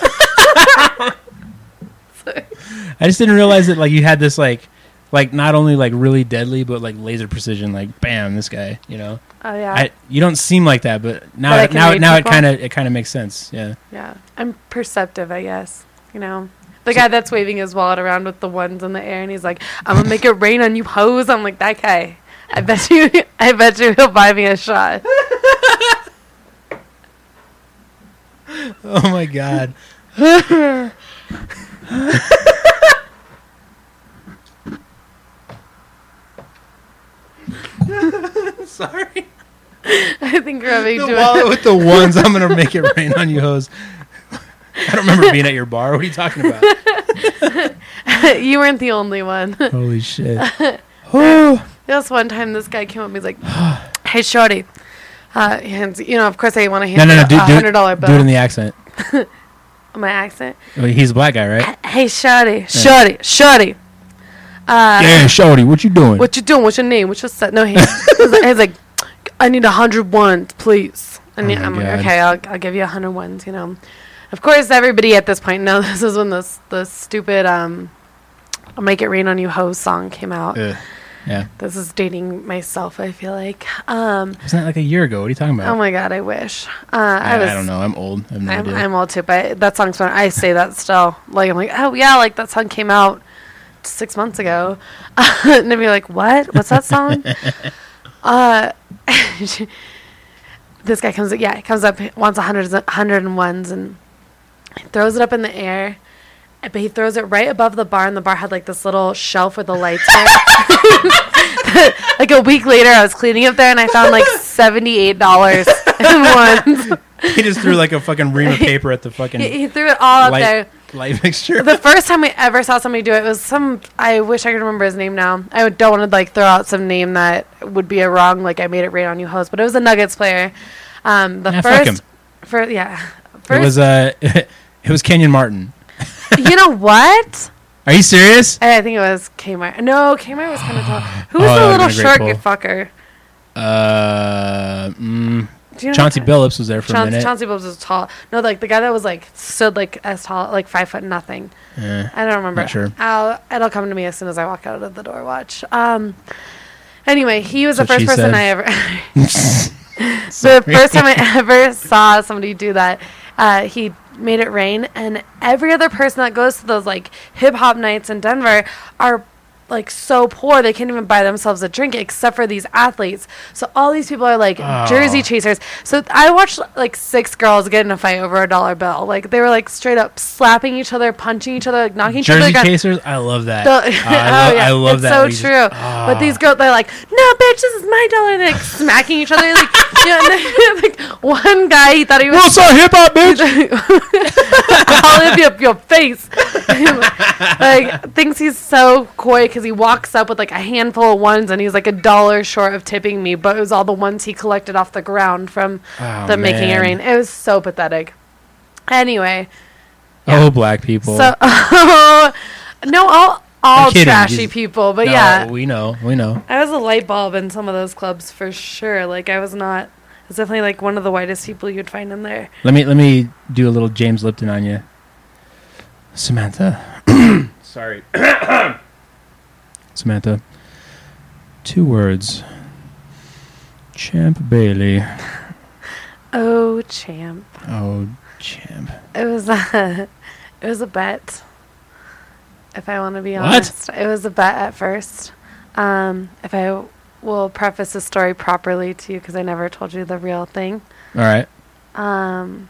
I just didn't realize that like you had this like, like not only like really deadly, but like laser precision. Like, bam, this guy. You know, Oh, yeah. I you don't seem like that, but now But I it, can now read now it people? kind of it kind of makes sense. Yeah. Yeah, I'm perceptive, I guess. You know, the guy that's waving his wallet around with the ones in the air, and he's like, "I'm gonna make it rain on you, hoes." I'm like, that guy. I bet you. I bet you he'll buy me a shot. Oh my god. Sorry. I think we're having The to. wallet with the ones. I'm gonna make it rain on you, hoes. I don't remember being at your bar. What are you talking about? You weren't the only one. Holy shit. Oh. This one time, this guy came up. He's like, "Hey, shorty." Uh, he hands, you know, of course, I want to hand No, no, no. you Do, a do, hundred dollar it- bill. do it in the accent. My accent. Well, he's a black guy, right? Hey, shorty, shorty, shorty. Uh, Yeah, shorty, what you doing? What you doing? What's your name? What's your set? No, he, he's, like, he's like, I need a hundred ones, please. And Oh yeah, my I'm God. like, okay, I'll, I'll give you a hundred ones. You know, of course, everybody at this point knows this is when this the stupid um, "I'll Make It Rain on You" hoes song came out. Ugh. Yeah. This is dating myself. I feel like. Um, Wasn't that like a year ago? What are you talking about? oh my god, I wish. Uh, I, I was. I don't know. I'm old. I have no I'm, idea. I'm old too, but that song's fun. I say that still. Like I'm like, oh yeah, like that song came out six months ago, and they'd be like, what? What's that song? uh, this guy comes, yeah, he comes up, wants a hundred, hundred and ones, and he throws it up in the air. But he throws it right above the bar, and the bar had like this little shelf where the lights were. Like a week later, I was cleaning up there, and I found like seventy-eight dollars in ones. He just threw like a fucking ream of paper at the fucking He, he threw it all up light, there. light fixture. The first time I ever saw somebody do it was some. I wish I could remember his name now. I would- don't want to like throw out some name that would be a wrong. Like I made it rain on you host, but it was a Nuggets player. Um, the Yeah, fuck him. first, for yeah, It first. was uh, it was Kenyon Martin. You know what? Are you serious? I I think it was Kmart. No, Kmart was kind of tall. Who Oh, was that the would've little been a short great fucker? Uh, mm, Do you know Chauncey that- Billups was there for a Chauncey, minute. Chauncey Billups was tall. No, like the guy that was like stood like as tall, like five foot nothing. Eh, I don't remember. Not sure. I'll, it'll come to me as soon as I walk out of the door. Watch. Um. Anyway, he was That's the what first she person said. I ever. the Sorry. first time I ever saw somebody do that, uh, he made it rain, and every other person that goes to those like hip hop nights in Denver are like so poor they can't even buy themselves a drink except for these athletes. So all these people are like Oh. jersey chasers. So I watched like six girls get in a fight over a dollar bill. Like they were like straight up slapping each other, punching each other, like knocking each Jersey other. down. chasers. I love that. The- Uh, I, lo- oh, yeah. I love it's that. so when you just- true. Ah. But these girls, they're like, "No, bitch, this is my dollar." And they're like smacking each other. Like, you know, and then, like one guy, he thought he was What's up, hip hop, bitch? all of your, your face. Like thinks he's so coy because he walks up with like a handful of ones and he's like a dollar short of tipping me, but it was all the ones he collected off the ground from Oh, the making it man. rain. It was so pathetic. Anyway, Oh, black people. so no, all all I'm kidding. trashy He's- people, but No, yeah, we know. We know. I was a light bulb in some of those clubs for sure. Like I was not. I was definitely like one of the whitest people you'd find in there. Let me let me do a little James Lipton on you, Samantha. Sorry, Samantha. Two words. Champ Bailey. Oh, champ. Oh, champ. It was a, it was a bet. If I want to be What? honest, it was a bet at first. Um, if I w- will preface the story properly to you, because I never told you the real thing. All right. Um,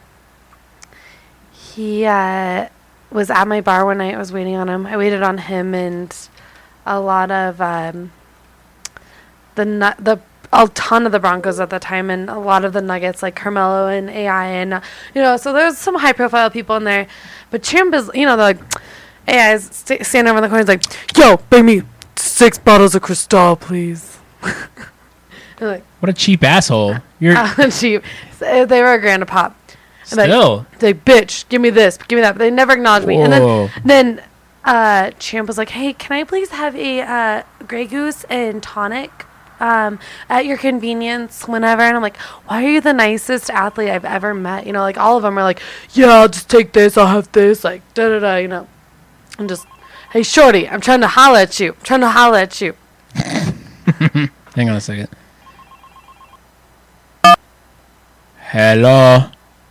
he uh, was at my bar one night. I was waiting on him. I waited on him and a lot of um, the nu- the a ton of the Broncos at the time, and a lot of the Nuggets, like Carmelo and A I, and uh, you know, so there's some high profile people in there. But Champ is, you know, they're like A I is st- standing over in the corner, he's like, "Yo, bring me six bottles of Cristal, please." I'm like, What a cheap asshole. You're uh, cheap. So they were a grand a pop. I'm like, still. They're like, bitch, give me this, give me that. But they never acknowledged me. And Whoa. then, then uh, Champ was like, hey, can I please have a uh, Grey Goose and tonic um, at your convenience whenever? And I'm like, why are you the nicest athlete I've ever met? You know, like all of them are like, yeah, I'll just take this, I'll have this, like, da-da-da, you know. I'm just, hey, shorty, I'm trying to holla at you. I'm trying to holla at you. Hang on a second. Hello.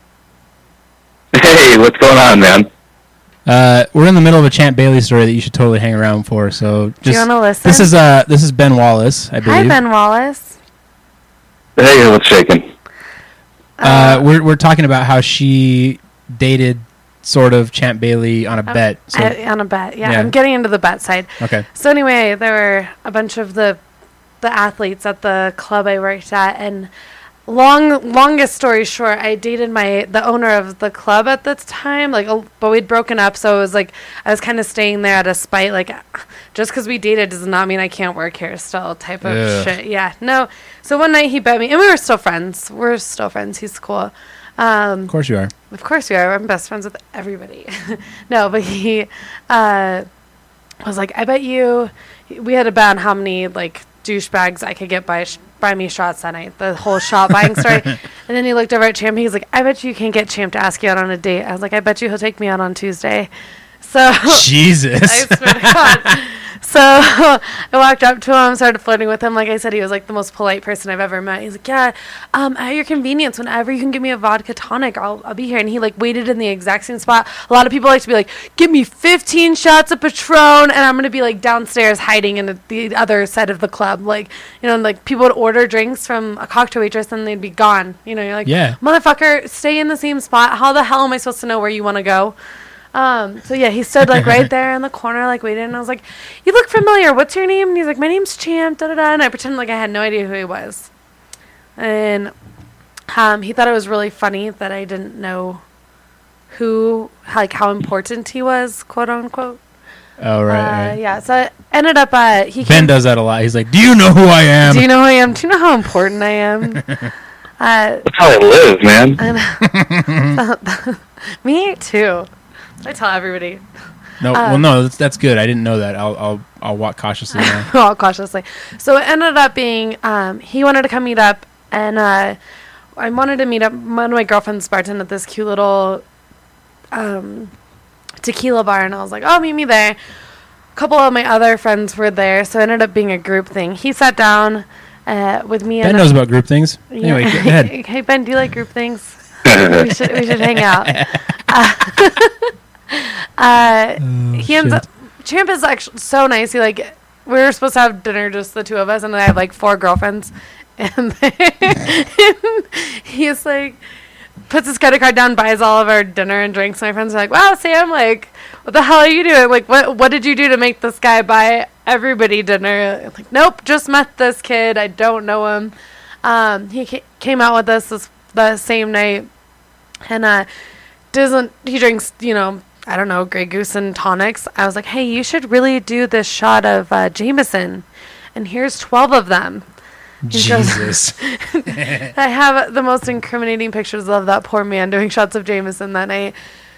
Hey, what's going on, man? Uh, we're in the middle of a Champ Bailey story that you should totally hang around for. So just Do you want to listen? this is uh this is Ben Wallace, I believe. Hi, Ben Wallace. Hey, what's shaking? Uh, we're we're talking about how she dated sort of Champ Bailey on a Uh, bet. So I, on a bet. Yeah, Yeah. I'm getting into the bet side. okay. So anyway, there were a bunch of the the athletes at the club I worked at, and long longest story short, I dated my the owner of the club at the time. Like, oh, but we'd broken up, so it was like I was kind of staying there out of spite. Like, just because we dated does not mean I can't work here still. Type of Ugh. shit. Yeah, no. So one night he bet me, and we were still friends. We're still friends. He's cool. Um, Of course you are. of course we are. I'm best friends with everybody. No, but he uh, was like, I bet you. We had a bet on how many like douchebags I could get by sh- buy me shots that night. The whole shot buying story. And then he looked over at Champ. He's like, I bet you can get Champ to ask you out on a date. I was like, I bet you he'll take me out on Tuesday. So Jesus. I swear to God. So I walked up to him, started flirting with him. Like I said, he was like the most polite person I've ever met. He's like, yeah, um, at your convenience, whenever you can give me a vodka tonic, I'll, I'll be here. And he like waited in the exact same spot. A lot of people like to be like, give me fifteen shots of Patron, and I'm going to be like downstairs hiding in the, the other side of the club. Like, you know, like people would order drinks from a cocktail waitress and they'd be gone. You know, you're like, Yeah. motherfucker, stay in the same spot. How the hell am I supposed to know where you want to go? Um, so yeah, he stood like right there in the corner, like waiting, and I was like, you look familiar, what's your name? And he's like, my name's Champ, da da da, and I pretended like I had no idea who he was. And Um, he thought it was really funny that I didn't know who, like, how important he was, quote unquote. Oh, right, Uh, right. Yeah, so I ended up, uh, he Ben came, does that a lot. He's like, do you know who I am? do you know who I am? Do you know how important I am? uh, That's how I live, man. and me too. I tell everybody. no, uh, well, no, that's, that's good. I didn't know that. I'll I'll, I'll walk cautiously now. All cautiously. So it ended up being, um, he wanted to come meet up, and uh, I wanted to meet up. One of my girlfriends bartended at this cute little um, tequila bar, and I was like, oh, meet me there. A couple of my other friends were there, so it ended up being a group thing. He sat down uh, with me. Ben and knows about group things. Yeah. Anyway, go ahead. Hey, Ben, do you like group things? we should we should hang out. Uh, uh, Oh, he ends shit. up. Champ is actually so nice. He like we were supposed to have dinner, just the two of us, and I have like four girlfriends, and he's like puts his credit card down, buys all of our dinner and drinks. My friends are like, "Wow, Sam, like, what the hell are you doing? Like, what what did you do to make this guy buy everybody dinner?" I'm like, nope, just met this kid. I don't know him. Um, he ca- came out with us this the same night, and uh, doesn't he drinks you know I don't know Grey Goose and tonics. I was like, hey, you should really do this shot of uh, Jameson, and here's twelve of them. He goes- Jesus. I have the most incriminating pictures of that poor man doing shots of Jameson that night.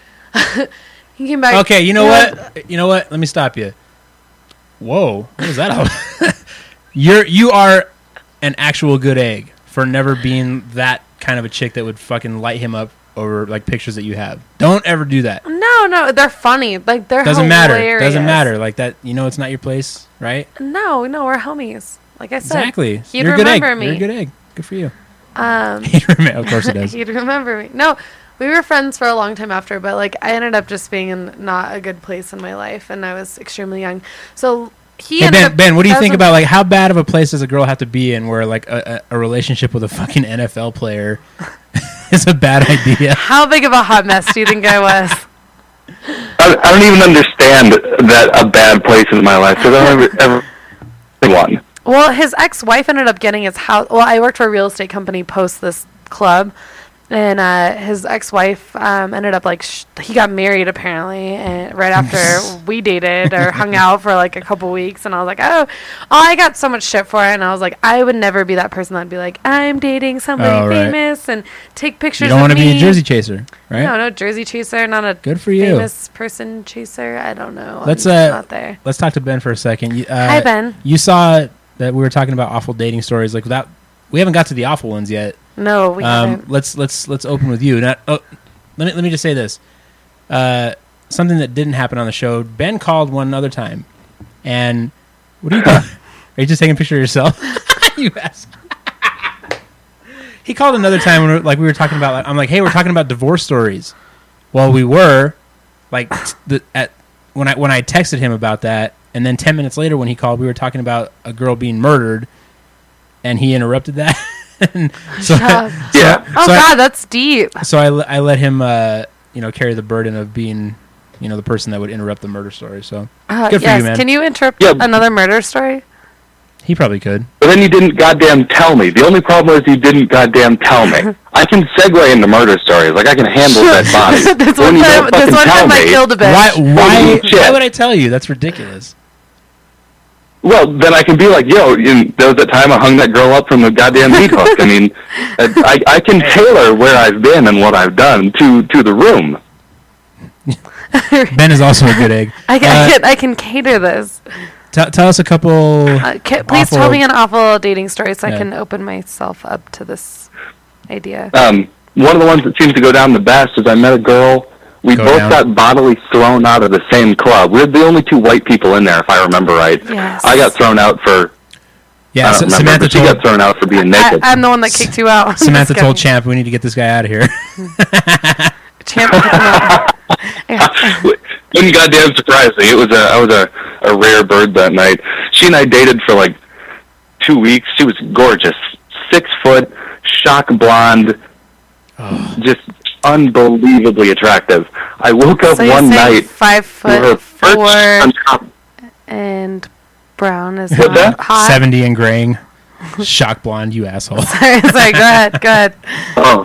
He came back. Okay, you know Yeah. what? You know what? Let me stop you. Whoa, what was that all? You're you are an actual good egg for never being that kind of a chick that would fucking light him up over like pictures that you have. Don't ever do that. No, no, they're funny. Like they're Doesn't matter. hilarious. Doesn't matter. Like that. You know, it's not your place, right? No, no, we're homies. Like I said, Exactly. He'd You're a good egg. remember me. You're a good egg. Good for you. Um, He'd remember- of course it does. He'd remember me. No, we were friends for a long time after, but like I ended up just being in not a good place in my life, and I was extremely young. So he Hey ended Ben, up. Ben, what do you that think was about like how bad of a place does a girl have to be in where like a, a, a relationship with a fucking N F L player is a bad idea? How big of a hot mess do you think I was? I, I don't even understand that a bad place in my life because I never ever been one. Well, his ex-wife ended up getting his house. Well, I worked for a real estate company post this club, and uh, his ex-wife um, ended up like sh- he got married apparently, and right after we dated or hung out for like a couple weeks, and I was like, oh, oh, I got so much shit for it, and I was like, I would never be that person that'd be like, I'm dating somebody Oh, right. famous and take pictures. You don't want want to be a jersey chaser, right? No, no jersey chaser, not a Good for you. famous person chaser. I don't know. Let's, I'm uh, not there. Let's talk to Ben for a second. You, uh, Hi, Ben. You saw that we were talking about awful dating stories. Like that, we haven't got to the awful ones yet. No, we Um, haven't. let's let's let's open with you. Not, oh, let me let me just say this. Uh, something that didn't happen on the show. Ben called one other time, and what are you doing? Are you just taking a picture of yourself? You ass. He called another time when we were, like we were talking about. Like, I'm like, hey, we're talking about divorce stories. Well, we were like t- the, at when I when I texted him about that, and then ten minutes later when he called, we were talking about a girl being murdered, and he interrupted that. And so, Shut up. Yeah. Oh so I- God, that's deep. so I, le- I let him, uh, you know, carry the burden of being, you know, the person that would interrupt the murder story. So Uh, Good for you, yes. man. Can you interrupt Yeah. another murder story? he probably could. But then you didn't goddamn tell me. The only problem is you didn't goddamn tell me. I can segue into murder stories. Like, I can handle that body. this When one you time, don't this fucking one tell time I me- killed a bitch. Why? Why? Holy shit. Why would I tell you? That's ridiculous. Well, then I can be like, yo, you, there was that time I hung that girl up from the goddamn meat hook. I mean, I, I can tailor where I've been and what I've done to, to the room. Ben is also a good egg. I can, I Uh, can, I can cater this. T- tell us a couple. Uh, ca- please awful- tell me an awful dating story so Yeah. I can open myself up to this idea. Um, one of the ones that seems to go down the best is I met a girl. We Go both down. got bodily thrown out of the same club. We're the only two white people in there, if I remember right. Yes. I got thrown out for, Yeah, I S- don't remember, Samantha but she told got thrown out for being I, naked. I'm the one that kicked you out. I'm Samantha just told kidding. Champ we need to get this guy out of here. Champ. kicked him out. Yeah. Wouldn't goddamn surprise me. It was a, I was a, a rare bird that night. She and I dated for like two weeks. She was gorgeous. Six foot, shock blonde, Oh. just unbelievably attractive. I woke up So you're one saying night. five we were foot perched four on top. and brown is What's not that? hot. Seventy and graying. Shock blonde, you asshole. sorry, sorry. Go ahead. Go ahead. Oh.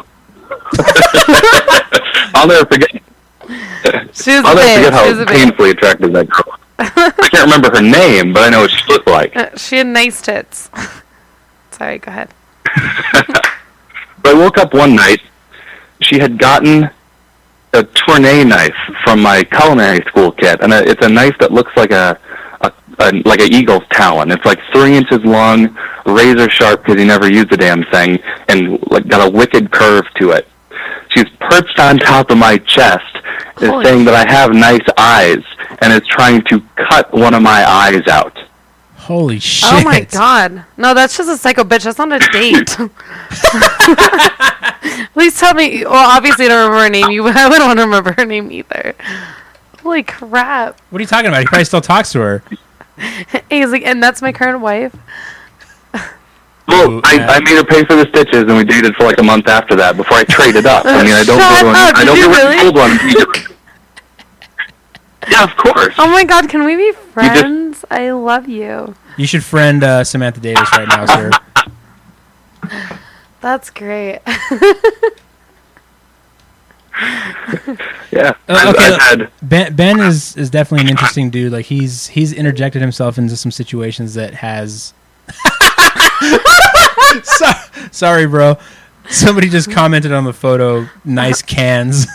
I'll never forget. She was I'll a never babe. forget She how was a babe. painfully attractive that girl was. I can't remember her name, but I know what she looked like. Uh, she had nice tits. Sorry, go ahead. But I woke up one night. She had gotten a tournée knife from my culinary school kit, and it's a knife that looks like a, a, a like an eagle's talon. It's like three inches long, razor sharp because you never used the damn thing, and like got a wicked curve to it. She's perched on top of my chest, is Holy saying that I have nice eyes, and is trying to cut one of my eyes out. Holy shit. Oh my god. No, that's just a psycho bitch. That's not a date. Please tell me. Well, obviously I don't remember her name. You, I wouldn't want to remember her name either. Holy crap. What are you talking about? He probably still talks to her. He's like, and that's my current wife. Well, Ooh, I, yeah. I made her pay for the stitches, and we dated for like a month after that before I traded up. I mean, I don't Shut go to up, I did don't you go to really? an old one. Yeah, of course. Oh my god, can we be friends? I love you. You should friend uh, Samantha Davis right now, sir. That's great. Yeah. Uh, I've, okay, I've had, Ben Ben is, is definitely an interesting dude. Like he's he's interjected himself into some situations that has. so, sorry, bro. Somebody just commented on the photo. Nice cans.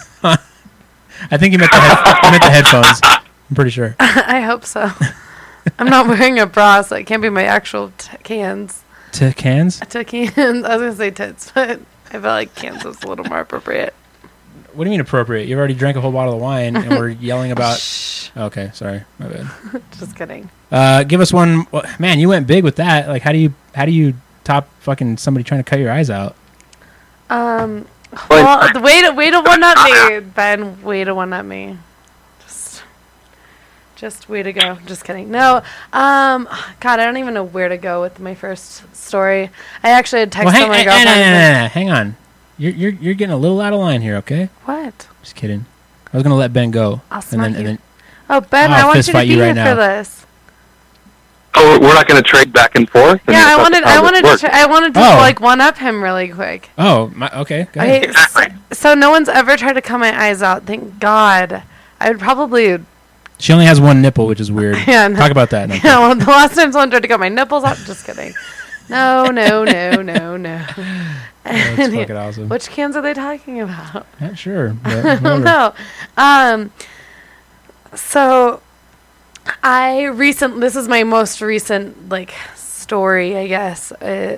I think he meant the head, he meant the headphones. I'm pretty sure. I hope so. I'm not wearing a bra, so it can't be my actual t- cans. To cans? To cans. I was going to say tits, but I felt like cans was a little more appropriate. What do you mean appropriate? You've already drank a whole bottle of wine, and we're yelling about. Shh. Okay, sorry, my bad. Just kidding. Uh, give us one. Well, man, you went big with that. Like, how do you how do you top fucking somebody trying to cut your eyes out? Um, well, the way to way to one up me, Ben. Way to one up me. Just, just way to go. Just kidding. No. Um, God, I don't even know where to go with my first story. I actually had texted Well, hang, my hang, girlfriend. hang, hang, hang, hang on. You're you're you're getting a little out of line here. Okay, What? just kidding. I was gonna let Ben go, I'll and smack then you. and then Oh, Ben, I'll I want fist you to fight be you here right now. for this. oh, we're not going to trade back and forth? I mean, Yeah, I that's wanted, how I this wanted, works. to, tr- I wanted to Oh. like one up him really quick. oh my okay. Go ahead. Okay, so, so no one's ever tried to cut my eyes out. Thank God. I would probably. She only has one nipple, which is weird. Yeah, no. Talk about that. No, Yeah, well, the last time someone tried to cut my nipples out, just kidding. No, no, no, no, no. That's fucking awesome. Which cans are they talking about? Yeah, sure. but I don't whatever. know. Um, so I recent. This is my most recent like story, I guess. Uh,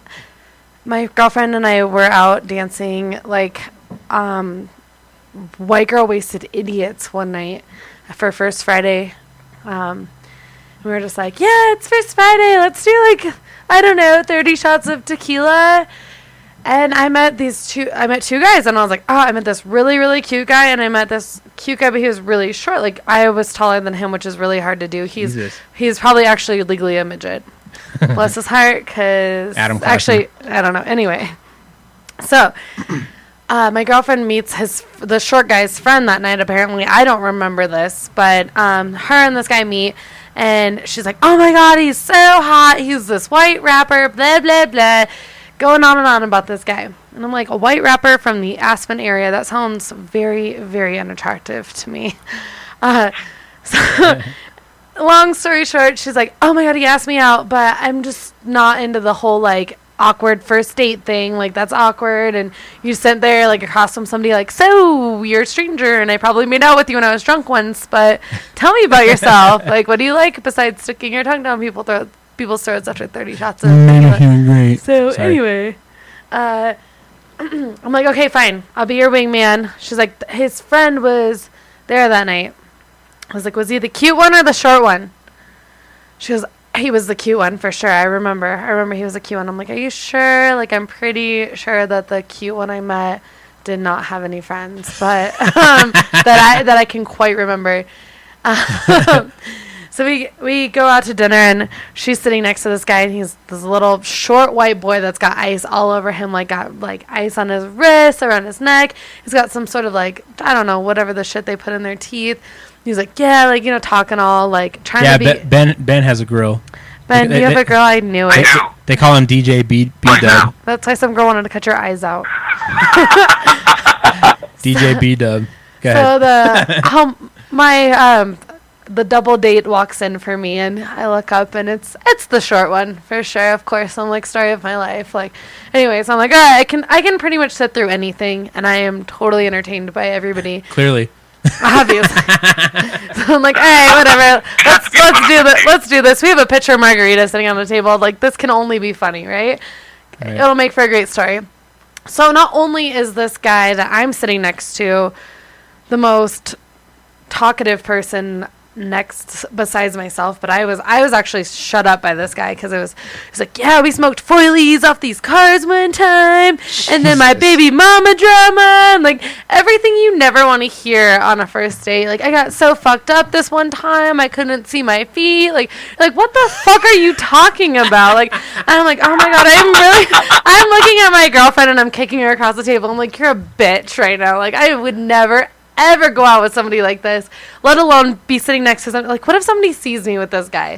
my girlfriend and I were out dancing like um, white girl wasted idiots one night for First Friday. Um, we were just like, yeah, it's First Friday. Let's do like I don't know, thirty shots of tequila. And I met these two, I met two guys, and I was like, oh, I met this really, really cute guy, and I met this cute guy, but he was really short. Like, I was taller than him, which is really hard to do. He's Jesus. he's probably actually legally a midget. Bless his heart, because Adam Clapton. actually, I don't know. Anyway, so uh, my girlfriend meets his the short guy's friend that night. Apparently, I don't remember this, but um, her and this guy meet, and she's like, oh my God, he's so hot. He's this white rapper, blah, blah, blah. Going on and on about this guy. And I'm like, a white rapper from the Aspen area? That sounds very, very unattractive to me. Uh, so, long story short, she's like, oh my God, he asked me out, but I'm just not into the whole, like, awkward first date thing. Like, that's awkward. And you sit there, like, across from somebody, like, so, you're a stranger, and I probably made out with you when I was drunk once, but tell me about yourself. Like, what do you like besides sticking your tongue down people's throat? People's throats after thirty shots of tequila. Great. So Sorry. anyway, uh, I'm like, okay, fine. I'll be your wingman. She's like, th- his friend was there that night. I was like, was he the cute one or the short one? She goes, he was the cute one for sure. I remember. I remember he was the cute one. I'm like, are you sure? Like, I'm pretty sure that the cute one I met did not have any friends, but um, that I that I can quite remember. Um, So we we go out to dinner, and she's sitting next to this guy, and he's this little short white boy that's got ice all over him, like got like ice on his wrist, around his neck. He's got some sort of like, I don't know, whatever the shit they put in their teeth. He's like, yeah, like, you know, talking all like trying Yeah, to be. Ben, Ben Ben has a grill. Ben, they- you have they- a girl. I knew I it. do. They call him D J B B Dub. That's why some girl wanted to cut your eyes out. D J B Dub. Go So ahead. the how my um the double date walks in for me, and I look up, and it's it's the short one for sure. Of course, I'm like story of my life. Like, anyways, I'm like, all right, I can I can pretty much sit through anything, and I am totally entertained by everybody. Clearly. Obviously. So I'm like, all right, whatever. Let's let's do this. Let's do this. We have a pitcher of margarita sitting on the table. Like, this can only be funny, right? Right. It'll make for a great story. So not only is this guy that I'm sitting next to the most talkative person next besides myself, but I was I was actually shut up by this guy because it was he's like, yeah, we smoked foilies off these cars one time, and then my Jesus. baby mama drama, and like everything you never want to hear on a first date. Like, I got so fucked up this one time I couldn't see my feet. Like, like what the fuck are you talking about? Like, and I'm like, oh my god, I'm really I'm looking at my girlfriend and I'm kicking her across the table. I'm like, you're a bitch right now. Like, I would never ever go out with somebody like this, let alone be sitting next to somebody. Like, what if somebody sees me with this guy?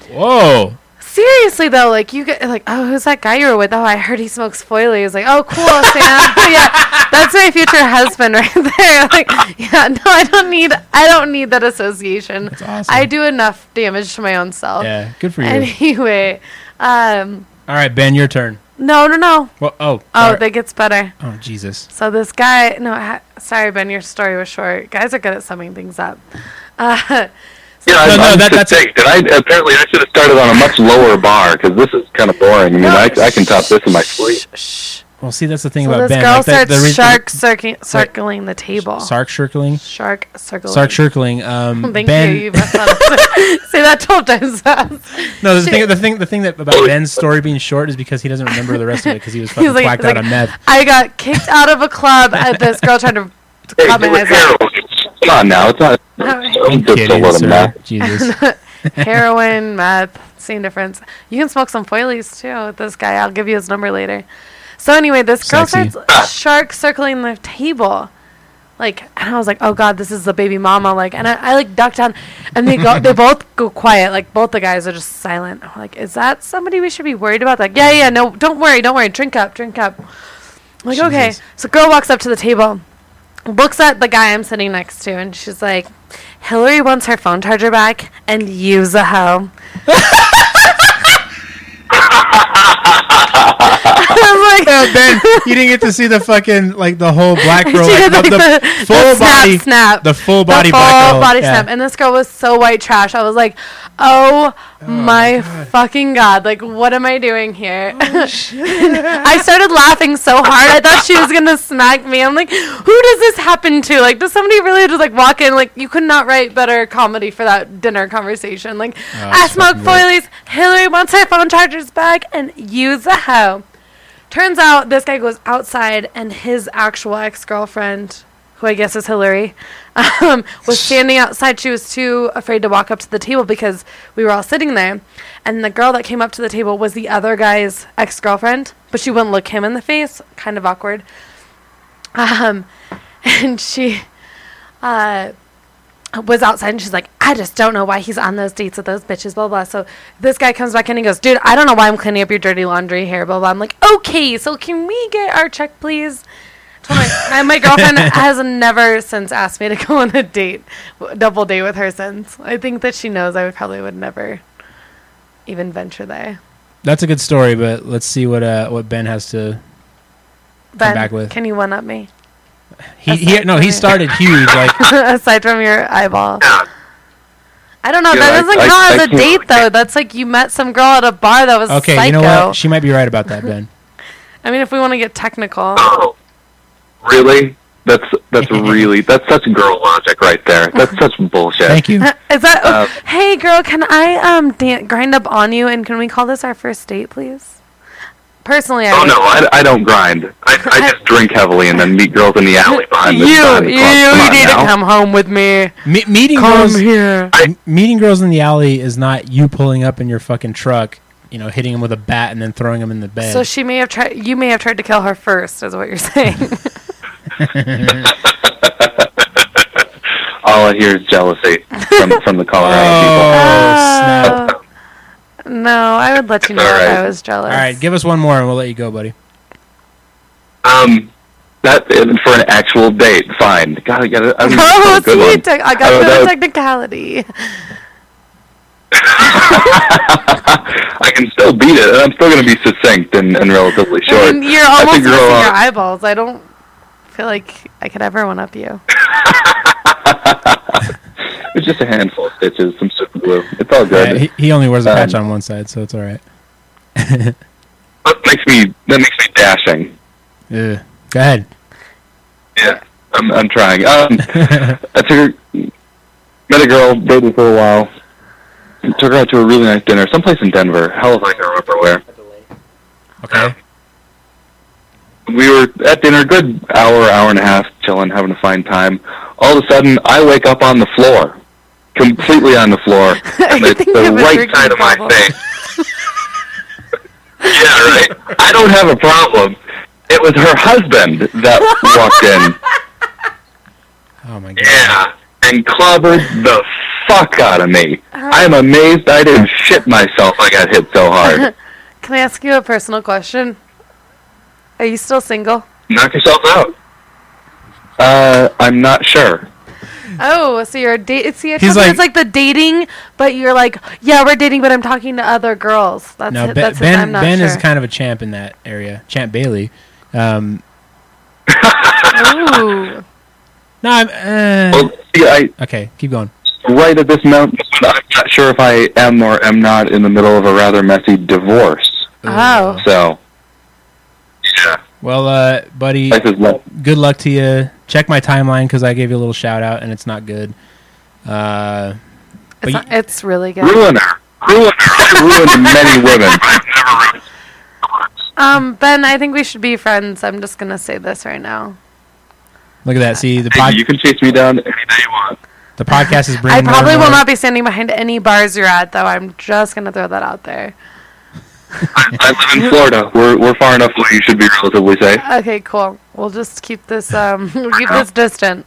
Whoa. Seriously though, like, you get like, oh, who's that guy you were with? Oh, I heard he smokes foilies. Like, oh, cool, Sam. Yeah, that's my future husband right there. Like, yeah, no, I don't need, I don't need that association. That's awesome. I do enough damage to my own self. Yeah, good for you. Anyway, um, All right, Ben, your turn. no, no, no. Well, oh. Oh, sorry. that gets better. Oh, Jesus. So this guy, no, ha- sorry, Ben, your story was short. Guys are good at summing things up. Uh, Yeah, No, I, no, I that- should that's- think. Did I, apparently, I should have started on a much lower bar because this is kind of boring. I mean, I, I can top this in my sleep. shh, shh. Well, see, that's the thing So about this Ben. girl like, the- starts the reason- shark circling, circling the table. Sark circling. Shark circling. Sark circling. Um, Thank Ben. you. You messed that up. Say that twelve times fast. No, the Shit. thing, the thing, the thing that about Ben's story being short is because he doesn't remember the rest of it because he was fucking He's like, whacked he's out like, on meth. I got kicked out of a club at this girl trying to Hey, cut my do it eyes out. heroin. Come on now, it's not. No, It's just a Kidding, lot of sir. meth. Jesus. Heroin, meth, same difference. You can smoke some foilies too with this guy. I'll give you his number later. So anyway, this girl Sexy. starts shark circling the table. Like, and I was like, oh god, this is the baby mama. Like, and I, I like duck down, and they go, they both go quiet. Like, both the guys are just silent. I'm like, is that somebody we should be worried about? Like, yeah, yeah, no, don't worry, don't worry. Drink up, drink up. I'm like, okay. Jesus. So girl walks up to the table, looks at the guy I'm sitting next to, and she's like, Hillary wants her phone charger back, and use a hoe. I was like, Yeah, Ben, you didn't get to see the fucking like the whole black girl, She like, did, the, like, the the- full the snap, body, snap. the full body, the full black girl. body yeah. snap. And this girl was so white trash. I was like, oh, my fucking god, like, what am I doing here? I started laughing so hard. I thought she was gonna smack me. I'm like, who does this happen to? Like, does somebody really just like walk in? Like, you could not write better comedy for that dinner conversation. Like, Oh, I it's smoke fucking great. foilies. Hillary wants her phone chargers back, and use a hoe. Turns out this guy goes outside, and his actual ex-girlfriend, who I guess is Hillary, um, was standing outside. She was too afraid to walk up to the table because we were all sitting there. And the girl that came up to the table was the other guy's ex-girlfriend, but she wouldn't look him in the face. Kind of awkward. Um, and she uh, was outside, and she's like, I just don't know why he's on those dates with those bitches, blah, blah. So this guy comes back in and he goes, dude, I don't know why I'm cleaning up your dirty laundry here, blah, blah. I'm like, okay, so can we get our check, please? Told my, and my girlfriend has never since asked me to go on a date, w- double date with her since. I think that she knows I would probably would never even venture there. That's a good story, but let's see what uh what Ben has to. Ben, back with. can you one-up me? He, he no, he started huge. Like Aside from your eyeball. Yeah. I don't know. Yeah, that I- doesn't I- count I as a can't- date, though. That's like you met some girl at a bar that was okay, psycho. you know what? She might be right about that, Ben. I mean, if we want to get technical. Oh, really? That's that's really that's such girl logic right there. That's such bullshit. Thank you. Is that... Uh, hey, girl, can I um dan- grind up on you, and can we call this our first date, please? Personally, I Oh would- no, I, I don't grind. I, I just drink heavily and then meet girls in the alley behind You, the you, behind the you club. Come on need to now. come home with me. Me- meeting Come girls, here. m- meeting girls in the alley is not you pulling up in your fucking truck, you know, hitting them with a bat and then throwing them in the bed. So she may have tried. You may have tried to kill her first, is what you're saying. All I hear is jealousy from from the Colorado oh, Oh. snap! No, I would let you know All if right. I was jealous. All right, give us one more and we'll let you go, buddy. Um, that for an actual date, fine. Gotta get it. I'm Oh, a good see, one. te- I Oh, got to that the was- technicality. I can still beat it, and I'm still going to be succinct and, and relatively short. I mean, you're I almost think missing girl, your uh, eyeballs. I don't feel like I could ever one up you. It's just a handful of stitches, some super glue. It's all good. Yeah, he, he only wears a patch Um, on one side, so it's all right. that makes me that makes me dashing. Ugh. Go ahead. Yeah, I'm I'm trying. Um, I took her, met a girl, dated for a while. Took her out to a really nice dinner, someplace in Denver. Hell if I can remember where. Okay. We were at dinner, good hour, hour and a half, chilling, having a fine time. All of a sudden, I wake up on the floor, completely on the floor, and it's think the you have a right drinking side of my problem. face. Yeah, right. I don't have a problem. It was her husband that walked in. Oh my god. Yeah, and clobbered the fuck out of me. I am amazed I didn't shit myself. I got hit so hard. Can I ask you a personal question? Are you still single? Knock yourself out. Uh, I'm not sure. Oh, so you're a date. See, I He's told you like- it's like the dating, but you're like, yeah, we're dating, but I'm talking to other girls. That's No, it. Ben, That's his, I'm Ben, not ben sure. is kind of a champ in that area. Champ Bailey. Um, Ooh. no, I'm. Uh, Well, see, I okay, keep going. right at this moment, I'm not sure if I am or am not in the middle of a rather messy divorce. Oh. So, yeah, Well, uh, buddy, life is le- good luck to you. Check my timeline because I gave you a little shout out and it's not good. Uh, but It's, not, it's really good. ruiner. Ruiner. I ruined many women. I've never ruined. Um, Ben, I think we should be friends. I'm just gonna say this right now. look at that. See, the, Hey, pod- you can chase me down any day you want. the podcast is I bringing more probably and will more- not be standing behind any bars you're at, though. I'm just gonna throw that out there. I, I live in Florida. We're we're far enough away. You should be relatively safe. Okay, cool. We'll just keep this um we'll keep this distant.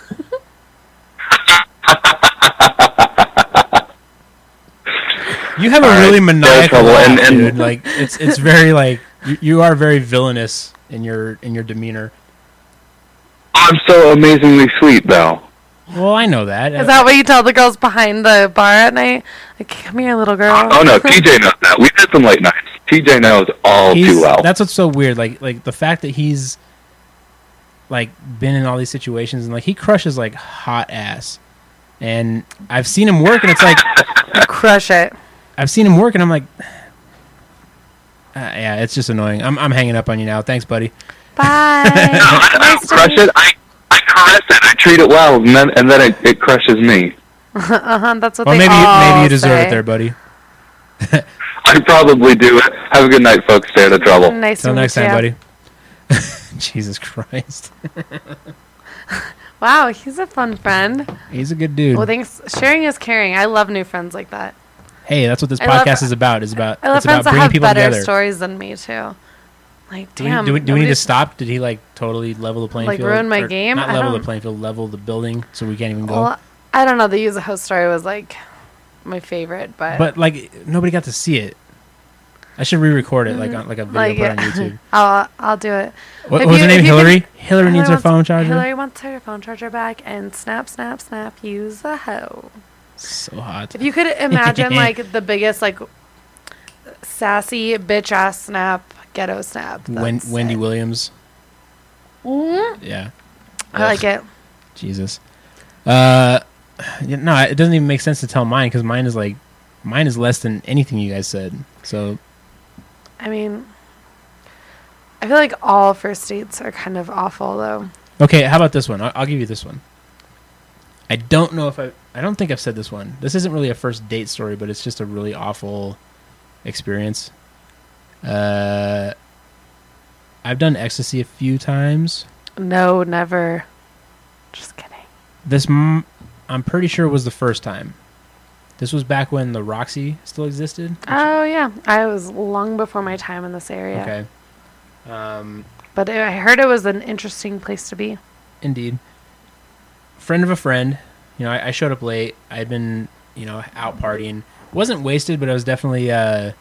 You have a All right, really no maniacal trouble, laugh, and- and- dude. Like it's it's very like you, you are very villainous in your in your demeanor. I'm so amazingly sweet, though. Well, I know that. Is that what you tell the girls behind the bar at night? Like, come here, little girl. Oh no, T J knows that. We did some late nights. T J knows all He's- too well. That's what's so weird. Like like the fact that he's like been in all these situations and like he crushes like hot ass. And I've seen him work and it's like Crush it. I've seen him work and I'm like uh, yeah, it's just annoying. I'm I'm hanging up on you now. Thanks, buddy. Bye. I nice don't to crush meet- it. I, I caress it. I treat it well, and then and then it, it crushes me. Uh-huh, that's what Well, they maybe you, all maybe you deserve say. it there, buddy. I probably do. Have a good night, folks. Stay out of trouble. Nice Till to next meet time, you. buddy. Jesus Christ. Wow, he's a fun friend. He's a good dude. Well, thanks. Sharing is caring. I love new friends like that. Hey, that's what this I love- podcast is about. Is about I love it's about friends that bringing have people better together. stories than me too. Like, Do we, damn. do we, do we need to nobody's- stop? Did he like totally level the playing Like, field? ruin my Or game? Not I level the don't- playing field, level the building, so we can't even go. Well, I don't know. The use a host story was like my favorite, but but like nobody got to see it. I should re-record it like on like a video like put on YouTube. I'll I'll do it. What If what was you- her name? if you Hillary. can- Hillary needs her wants- phone charger. Hillary wants her phone charger back, and snap, snap, snap. Use a hoe. So hot. If you could imagine like the biggest like sassy bitch ass snap, ghetto snap. Wen- that's Wendy it. Williams. Mhm. Yeah. I like it. Jesus. Uh, yeah, no, it doesn't even make sense to tell mine because mine is like, mine is less than anything you guys said. So I mean, I feel like all first dates are kind of awful though. okay, how about this one? I'll, I'll give you this one. I don't know if I, I don't think I've said this one. This isn't really a first date story, but it's just a really awful experience. Uh, I've done ecstasy a few times. No, never. Just kidding. This, m- I'm pretty sure was the first time. This was back when the Roxy still existed. Oh yeah, I was long before my time in this area. Okay. Um, But I heard it was an interesting place to be. Indeed. Friend of a friend. You know, I, I showed up late. I'd been, you know, out partying. wasn't wasted, but I was definitely uh,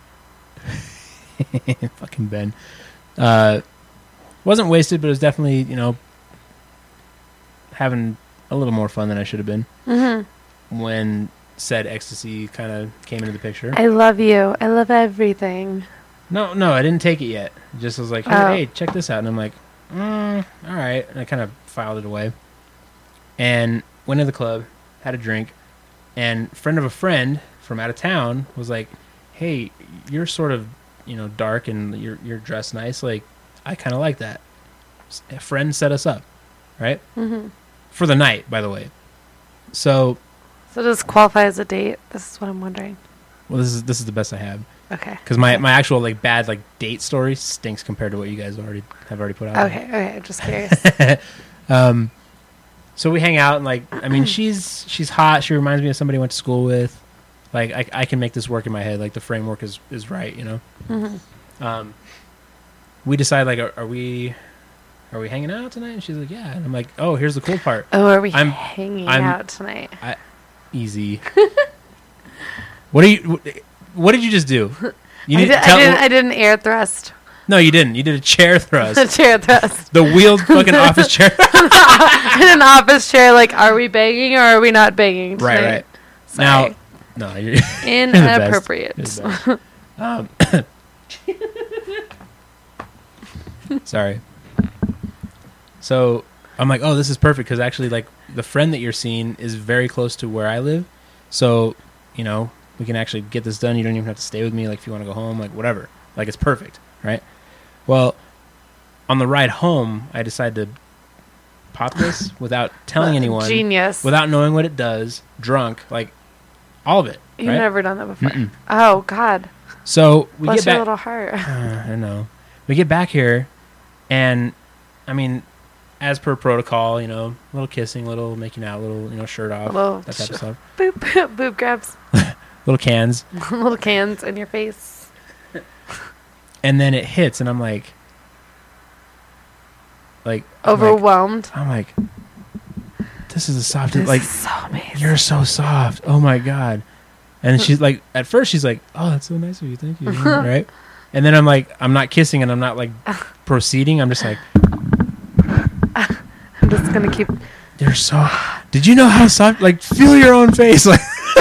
fucking Ben. Uh, wasn't wasted, but it was definitely, you know, having a little more fun than I should have been. Mm-hmm. When said ecstasy kind of came into the picture. I love you. I love everything. No, no, I didn't take it yet. Just was like, hey, Oh. hey, check this out. And I'm like, mm, all right. And I kind of filed it away. And went to the club, had a drink, and friend of a friend from out of town was like, hey, you're sort of, you know, dark and you're you're dressed nice. Like, I kind of like that. A friend set us up, right? Mm-hmm. For the night, by the way. So, So does this qualify as a date? This is what I'm wondering. well, this is this is the best I have. Okay. Because my, my actual like bad like date story stinks compared to what you guys already have already put out. Okay. Okay. I'm just curious. um, so we hang out and like I mean she's she's hot. She reminds me of somebody I went to school with. Like I I can make this work in my head. Like the framework is, is right. You know. Mm-hmm. Um, we decide like are, are we are we hanging out tonight? And she's like yeah. And I'm like oh here's the cool part. Oh, are we I'm- hanging I'm- out tonight? Easy. What are you? What did you just do? You I, need did, to tell. I didn't. I didn't air thrust. No, you didn't. You did a chair thrust. A chair thrust. The wheeled fucking office chair. In an office chair, like, are we banging or are we not banging tonight? Right, right. Sorry. Now, no, you're Inappropriate. You're the best. Um, sorry. So I'm like, oh, this is perfect because actually, like, the friend that you're seeing is very close to where I live. So, you know, we can actually get this done. You don't even have to stay with me. Like, if you want to go home, like, whatever. Like, it's perfect, right? Well, on the ride home, I decided to pop this without telling anyone. Genius. Without knowing what it does, drunk, like, all of it. You've right? never done that before. Mm-mm. Oh, God. So we Bless get your back. little heart. Uh, I know. We get back here, and I mean, as per protocol, you know, a little kissing, little making out, little you know, shirt off, Little that type of sh- stuff. Boop, boop, boob grabs. Little cans, Little cans in your face. and then it hits, and I'm like, like I'm like, Overwhelmed. I'm like, this is the softest. This Like, is so amazing. you're so soft. Oh my god. And she's like, at first she's like, oh, that's so nice of you, thank you, right? And then I'm like, I'm not kissing, and I'm not like proceeding. I'm just like, I'm just going to keep... you're so. Did you know how soft? Like, feel your own face, like.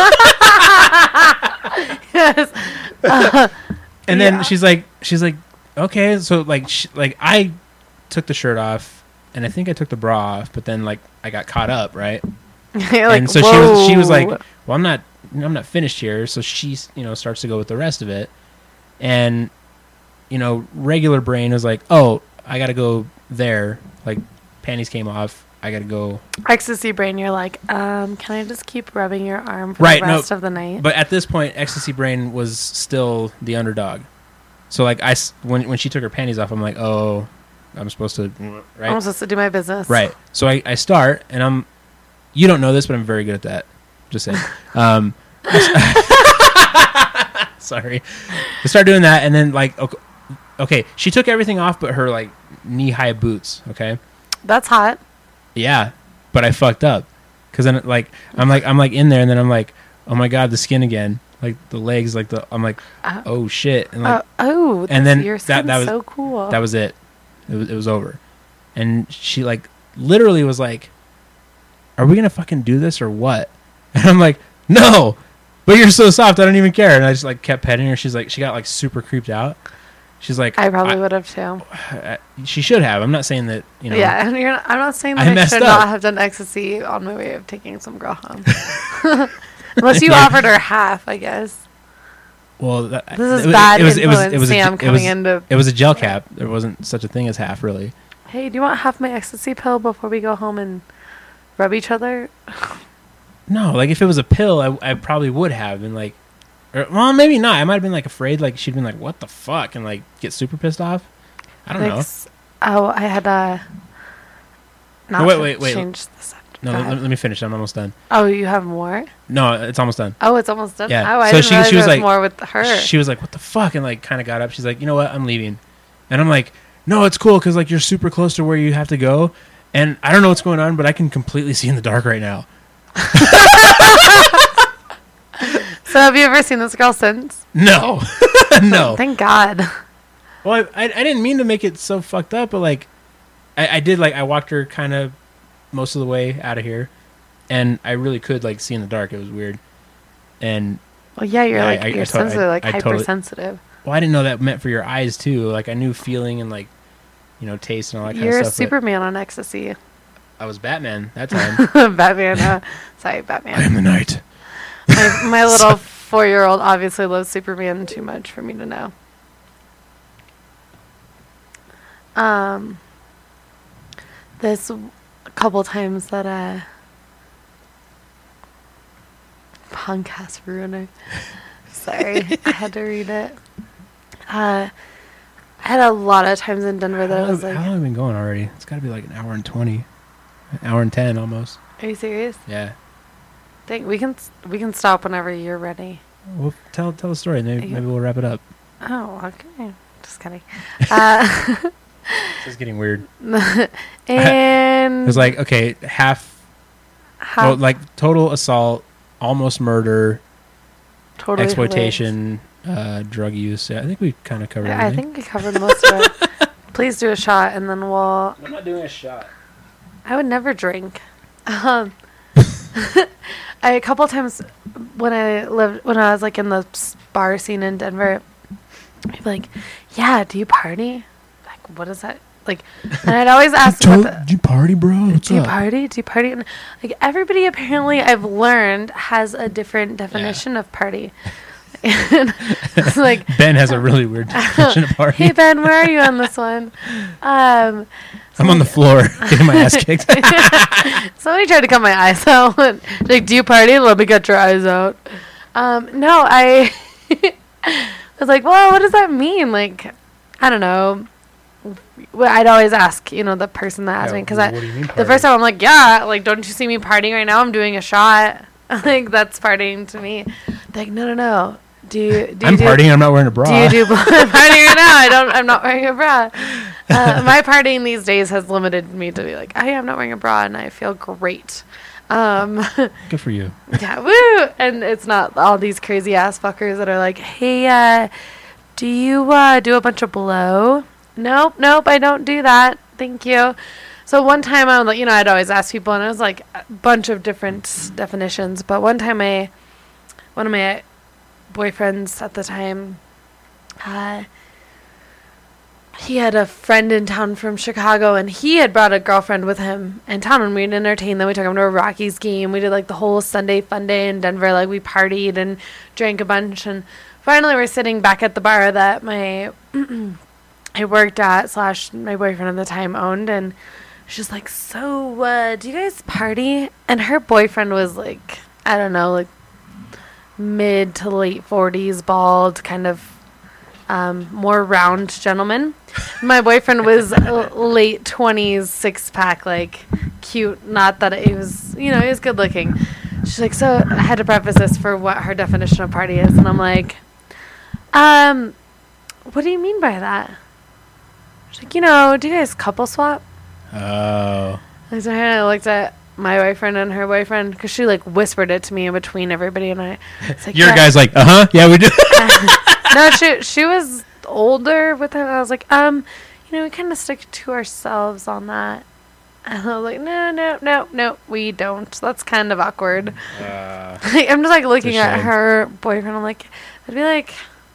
Yes. Uh, And then Yeah. she's like, she's like, okay, so like, sh- like I took the shirt off, and I think I took the bra off, but then like I got caught up, right? you're like, and so she was, she was like, whoa. well, I'm not, I'm not finished here. So she, you know, starts to go with the rest of it, and you know, regular brain was like, oh, I got to go there. Like, panties came off. I got to go. Ecstasy brain, you're like, um, can I just keep rubbing your arm for Right, the no, rest of the night? But at this point, ecstasy brain was still the underdog. So like I, s- when when she took her panties off, I'm like, oh, I'm supposed to, right? I'm supposed to do my business. Right. So I, I start, and I'm, you don't know this, but I'm very good at that. Just saying. Um, sorry. I start doing that, and then like, okay, okay, she took everything off but her like knee-high boots, okay? That's hot. Yeah, but I fucked up. Because then like, I'm like, I'm like in there, and then I'm like, oh my God, the skin again. Like the legs, like the, I'm like, Uh, oh shit. And like, uh, oh, and then your that- skin's that was- so cool. that was it. It was, it was over. And she like literally was like, are we gonna fucking do this or what? And I'm like, no, but you're so soft, I don't even care. And I just like kept petting her. She's like, she got like super creeped out. She's like, I probably would have too. I- she should have. I'm not saying that, you know. Yeah, and you're not, I'm not saying I that I, messed should up. not have done ecstasy on my way of taking some girl home. Unless you Yeah. offered her half, I guess. Well, that, This is it, bad it was, it was, influence, it was, Sam, a, it coming was, into... it was a gel cap. There wasn't such a thing as half, really. Hey, do you want half my ecstasy pill before we go home and rub each other? No, like if it was a pill, I, I probably would have been like, or, well, maybe not. I might have been like afraid, like she'd been like, "What the fuck," and like get super pissed off. I don't Like, know. s- Oh, I had uh not No, wait, to wait, wait. change the subject. No, Go let, ahead. let me finish. I'm almost done. Oh, you have more? No, it's almost done. Oh, it's almost done. Yeah. Oh, I So didn't she- realize she was there was like- more with her. She was like, "What the fuck," and like kind of got up. She's like, "You know what? I'm leaving," and I'm like, "No, it's cool because like you're super close to where you have to go, and I don't know what's going on, but I can completely see in the dark right now." So have you ever seen this girl since? No. No. Thank God. Well, I, I I didn't mean to make it so fucked up, but like, I, I did like I walked her kind of most of the way out of here, and I really could like see in the dark. It was weird, and Well, yeah, you're Yeah, like I- I you're to- sensitive, I- like I totally- hypersensitive. well, I didn't know that meant for your eyes too. Like I knew feeling and like, you know, taste and all that kind You're of stuff. but Superman on ecstasy. I was Batman that time. Batman. Uh, sorry, I Batman. am the night. My, my little four-year-old obviously loves Superman too much for me to know. Um, this a couple times that uh, podcast ruiner. Sorry, I had to read it. Uh, I had a lot of times in Denver that I How, was long- like, how long have we been going already? It's got to be like an hour and twenty, an hour and ten almost. "Are you serious? Yeah. Think we can s- we can stop whenever you're ready." Well, tell tell the story. Maybe, Yeah. maybe we'll wrap it up. Oh, okay. Just kidding. Uh, This is getting weird. and It was like okay, half, how well, like total assault, almost murder, totally exploitation, uh, drug use. Yeah, I think we kind of covered hilarious. I everything. think we covered most of it. Please do a shot, and then we'll. I'm not doing a shot. I would never drink. Um, I a couple times when I lived when I was like in the s- bar scene in Denver, I'd be like, "Yeah, do you party? Like, what is that like?" And I'd always ask, Do, what the, do you party, bro? What's "Do you up? party? Do you party?" And like everybody apparently I've learned has a different definition of party. And it's like, Ben has a really weird definition of party. "Hey Ben, where are you on this one?" Um, I'm on the floor getting my ass kicked. somebody tried to cut my eyes out. Like, "Do you party? Let me cut your eyes out." Um, no, I was like, "Well, what does that mean?" Like, I don't know. Well, I'd always ask, you know, the person that asked me because I. What do you mean The party? first time I'm like, yeah, like, don't you see me partying right now? I'm doing a shot. Like, that's partying to me. They're like, no, no, no. Do you, do you I'm do, partying. I'm not wearing a bra. Do you do partying right now? I don't, I'm not wearing a bra. Uh, my partying these days has limited me to be like, oh, yeah, I'm not wearing a bra and I feel great. Um, Good for you. yeah, woo! And it's not all these crazy ass fuckers that are like, hey, uh, do you uh, do a bunch of blow? Nope, nope, I don't do that. Thank you. So one time I was like, you know, I'd always ask people, and it was like a bunch of different definitions. But one time, I, one of my boyfriends at the time, uh, he had a friend in town from Chicago, and he had brought a girlfriend with him in town, and we'd entertain them. We took him to a Rockies game. We did like the whole Sunday fun day in Denver. Like we partied and drank a bunch, and finally we're sitting back at the bar that my I worked at slash my boyfriend at the time owned, and she's like, so uh, do you guys party? And her boyfriend was like, I don't know, like mid to late forties, bald, kind of um, more round gentleman. My boyfriend was uh, late twenties, six pack, like cute. Not that he was, you know, he was good looking. She's like, so I had to preface this for what her definition of party is, and I'm like, um, what do you mean by that? She's like, you know, do you guys couple swap? Oh. And so I looked at my boyfriend and her boyfriend because she like whispered it to me in between everybody, and I. It's like, Your yeah. guy's like, uh huh, yeah, we do. No, she she was older with her. I was like, um, you know, we kind of stick to ourselves on that. And I was like, no, no, no, no, we don't. That's kind of awkward. Uh, I'm just like looking at shame. her boyfriend. I'm like, that'd be like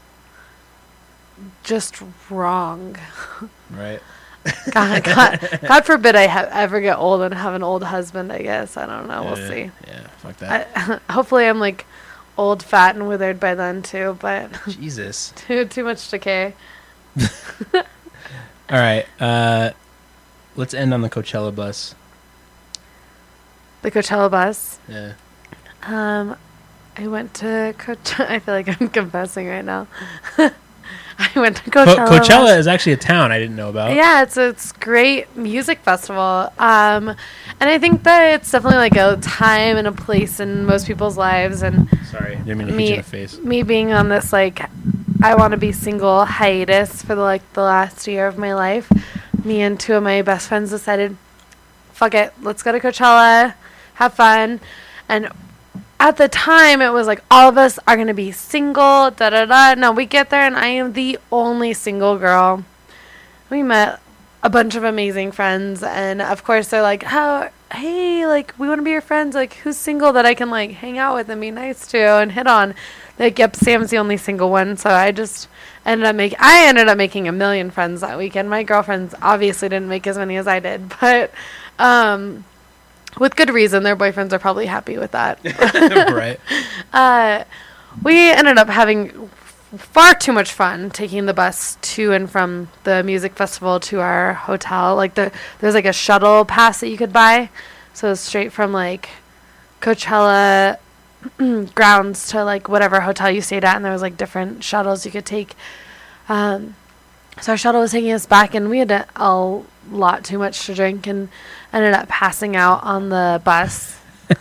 just wrong. right. God, God, God forbid I ha- ever get old and have an old husband. I guess I don't know. We'll Yeah, see. Yeah, fuck that. I, hopefully, I'm like old, fat, and withered by then too. But Jesus. too too much decay. All right. Uh, let's end on the Coachella bus. The Coachella bus. Yeah. Um, I went to Coachella. I feel like I'm confessing right now. I went to Co- Coachella. Coachella last- is actually a town I didn't know about. Yeah, it's it's great music festival. Um, and I think that it's definitely like a time and a place in most people's lives. And Sorry, didn't mean to hit you in me the face. me being on this like I want to be single hiatus for the like the last year of my life. Me and two of my best friends decided, fuck it, let's go to Coachella, have fun, and at the time, it was like all of us are gonna be single. Da da da. No, we get there, and I am the only single girl. We met a bunch of amazing friends, and of course they're like, "How? Hey, like we want to be your friends. Like who's single that I can like hang out with and be nice to and hit on?" Like, yep, Sam's the only single one, so I just ended up making. I ended up making a million friends that weekend. My girlfriends obviously didn't make as many as I did, but um, with good reason. Their boyfriends are probably happy with that. Right. Uh, we ended up having far too much fun taking the bus to and from the music festival to our hotel. Like the there's like a shuttle pass that you could buy, so it's straight from like Coachella grounds to like whatever hotel you stayed at, and there was like different shuttles you could take. Um, so our shuttle was taking us back, and we had a, a lot too much to drink, and ended up passing out on the bus.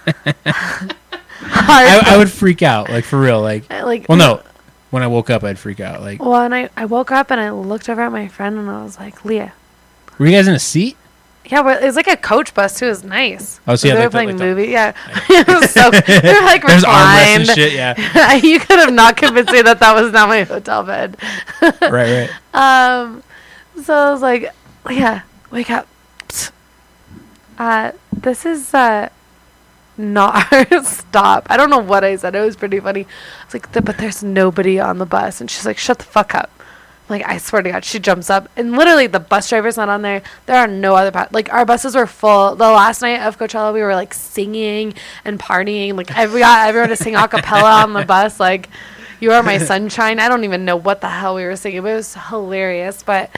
I, I would freak out, like for real, like. like Well, no. When I woke up, I'd freak out. Like, well, and I, I woke up and I looked over at my friend and I was like, Leah. Were you guys in a seat? Yeah, well, it was like a coach bus too. It was nice. Oh, so yeah, they like were the- playing like a the- movie. Yeah, it was so. They were like There's armrests reclined. and shit. Yeah. You could have not convinced me that that was not my hotel bed. Right. Right. Um, so I was like, yeah, wake up. Psst. Uh, this is uh, not our stop. I don't know what I said. It was pretty funny. I was like, but there's nobody on the bus, and she's like, shut the fuck up. Like, I swear to God, she jumps up, and literally the bus driver's not on there. There are no other, pa- like, our buses were full. The last night of Coachella, we were, like, singing and partying. Like, we got everyone to sing a cappella on the bus. Like, You Are My Sunshine. I don't even know what the hell we were singing, but it was hilarious. But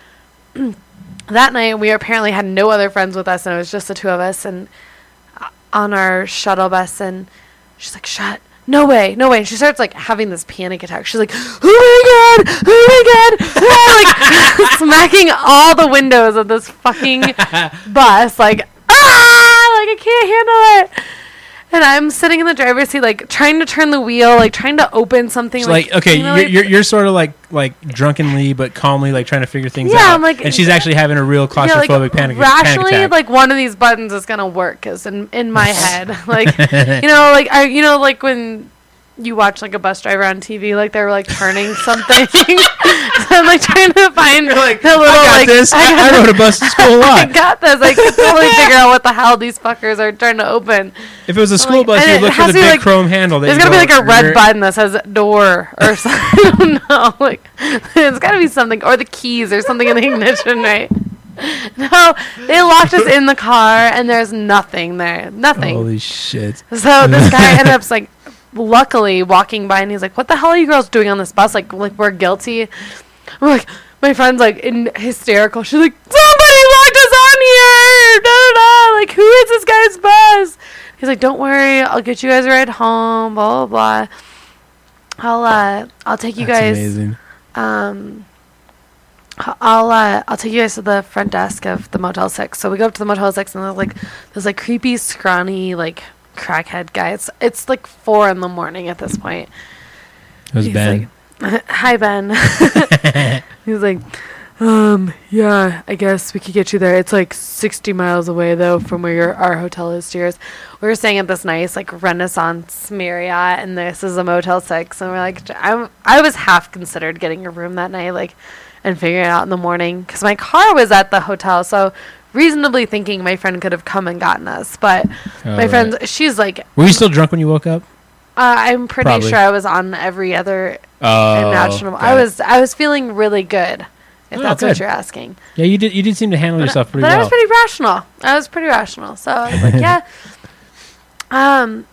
that night, we apparently had no other friends with us, and it was just the two of us, and uh, on our shuttle bus, and she's like, shut. No way, no way. And she starts, like, having this panic attack. She's like, oh, my God, oh, my God. Ah, like, smacking all the windows of this fucking bus. Like, ah, like, I can't handle it. And I'm sitting in the driver's seat, like, trying to turn the wheel, like, trying to open something. So like, okay, you know, you're, like- you're you're sort of like like drunkenly but calmly like trying to figure things Yeah, out. I'm like- and she's actually having a real yeah, like, claustrophobic panic, panic rationally, attack. like, one of these buttons is gonna work, is in in my head. Like, you know, like I, you know, like when you watch like a bus driver on T V, like they're like turning something. So I'm like trying to find like, the little I got like this. I, got I rode a bus to school a I lot. got this. I could totally figure out what the hell these fuckers are trying to open. If it was a school like- bus, and you it look for has the to be, big like- chrome handle. that There's you gotta be go, like a red "Rrr." button that says door or something. I don't know. Like, it's gotta be something, or the keys or something in the ignition, right? No, they locked us in the car, and there's nothing there. Nothing. Holy shit! So this guy ended up like, luckily walking by, and he's like, "What the hell are you girls doing on this bus? Like, like we're guilty." I'm like, my friend's like in hysterical. She's like, "Somebody locked us on here! Da da da! Like, who is this guy's bus?" He's like, "Don't worry, I'll get you guys a ride home. Blah blah blah. I'll uh, I'll take you That's guys. amazing. Um, I'll uh, I'll take you guys to the front desk of the Motel Six." So we go up to the Motel Six, and there's like this like creepy, scrawny, like crackhead guy. It's it's like four in the morning at this point. It was He's Ben. like, "Hi, Ben." He's like, um, yeah, I guess we could get you there. It's like sixty miles away, though, from where your, our hotel is to yours. We were staying at this nice, like, Renaissance Marriott, and this is a Motel six. And we're like, I, I was half considered getting a room that night, like, and figuring it out in the morning. Because my car was at the hotel, so reasonably thinking my friend could have come and gotten us. But Oh, my right. friend's, she's like, Were you still drunk when you woke up? uh, I'm pretty Probably. sure I was on every other Oh, imaginable. got I it. was I was feeling really good, if Oh, that's good. what you're asking. Yeah, you did. You did seem to handle But, yourself pretty but well. I was pretty rational. I was pretty rational. So I was like, yeah. Um,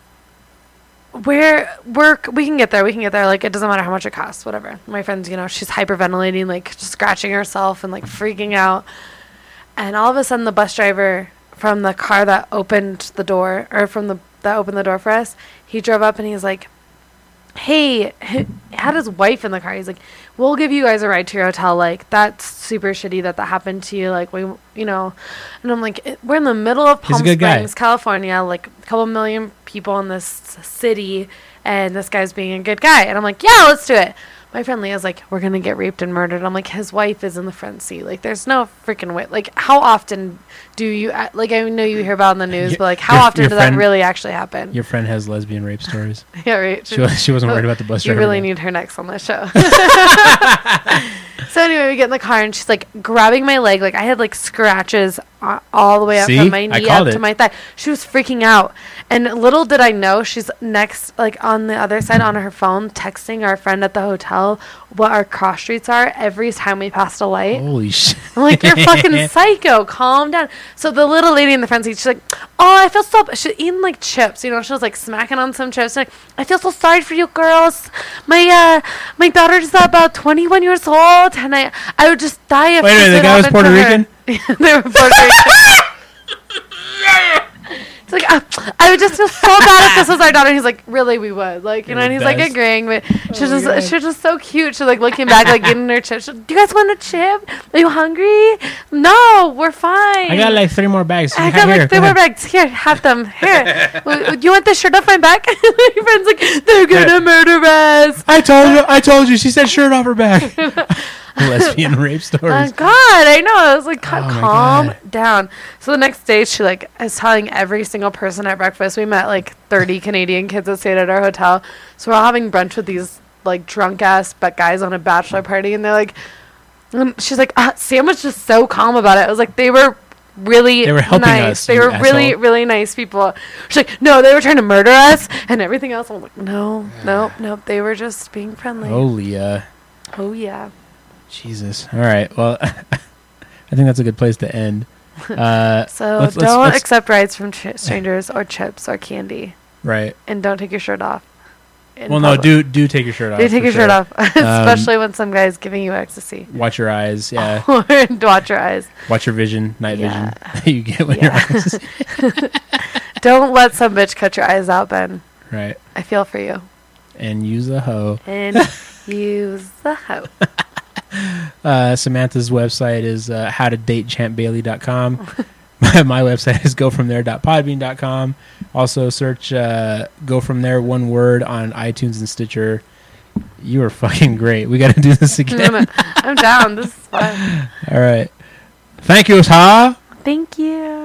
where we're we can get there. We can get there. Like, it doesn't matter how much it costs. Whatever. My friend's, you know, she's hyperventilating, like scratching herself and like freaking out. And all of a sudden, the bus driver from the car that opened the door, or from the that opened the door for us, he drove up and he's like, "Hey," he had his wife in the car. He's like, "We'll give you guys a ride to your hotel. Like, that's super shitty that that happened to you. Like, we, you know," and I'm like, "It- we're in the middle of He's a Palm good guy. Springs, California, like a couple million people in this c- city, and this guy's being a good guy." And I'm like, "Yeah, let's do it." my friend Leah's like, we're gonna get raped and murdered. I'm like, his wife is in the front seat. Like, there's no freaking way. Like, how often do you uh, like? I know you hear about it on the news, Your- but like, how your- often your does friend- that really actually happen? Your friend has lesbian rape stories. Yeah, right. She, wa- she wasn't worried about the bus You driver. really guy. need her next on the show. So anyway, we get in the car and she's like grabbing my leg. Like I had like scratches uh, all the way up See? from my I knee called up to it. my thigh. She was freaking out. And little did I know, she's next, like on the other side on her phone, texting our friend at the hotel what our cross streets are every time we passed a light. Holy shit. I'm like, you're fucking psycho. Calm down. So the little lady in the front seat, she's like, oh, I feel so... She's eating, like, chips. You know, she was, like, smacking on some chips. She's like, I feel so sorry for you girls. My uh, my daughter's about twenty-one years old, and I I would just die if Wait a this minute, the would guy was happen Puerto to her." Rican? They were Puerto Rican. It's like, uh, I would just feel so bad if this was our daughter. He's like, really, we would. Like, you You're know, and the he's like best. agreeing, but she's Oh my just, God. she's just so cute. She's like looking back, like getting her chips. She's like, do you guys want a chip? Are you hungry? No, we're fine. I got like three more bags. I Ha- got here, like go three more ahead. bags. Here, have them. Here. W- w- you want the shirt off my back? Your friend's like, they're gonna murder us. I told you. I told you. She said shirt off her back. Lesbian rape stories. Oh God, I know. I was like, Oh "Ca- my calm God. down. So the next day, she like is telling every single person at breakfast. We met like thirty Canadian kids that stayed at our hotel. So we're all having brunch with these like drunk ass but guys on a bachelor party, and they're like, and she's like, uh, Sam was just so calm about it. I was like, they were really They were helping nice. us, They you were really, asshole. really nice people. She's like, no, they were trying to murder us and everything else. I'm like, no, no, no, they were just being friendly. Oh, Holy uh, yeah. Jesus. All right. Well, I think that's a good place to end. Uh, So let's- let's- don't let's- accept rides from ch- strangers or chips or candy, right. and don't take your shirt off. in Well, no. public. Do do take your shirt off. Do take for your sure. shirt off, especially when some guy's giving you ecstasy. Watch your eyes. Yeah. Or watch your eyes. Watch your vision. Night Yeah. vision. you get when Yeah. your eyes. Don't let some bitch cut your eyes out, Ben. Right. I feel for you. And use a hoe. And use the hoe. Uh, Samantha's website is uh, how to date champ bailey dot com. my, my website is go from there dot podbean dot com. Also search uh, Go From There one word on iTunes and Stitcher. You are fucking great. We got to do this again. I'm down. This is fun. All right. Thank you, Ha. Thank you.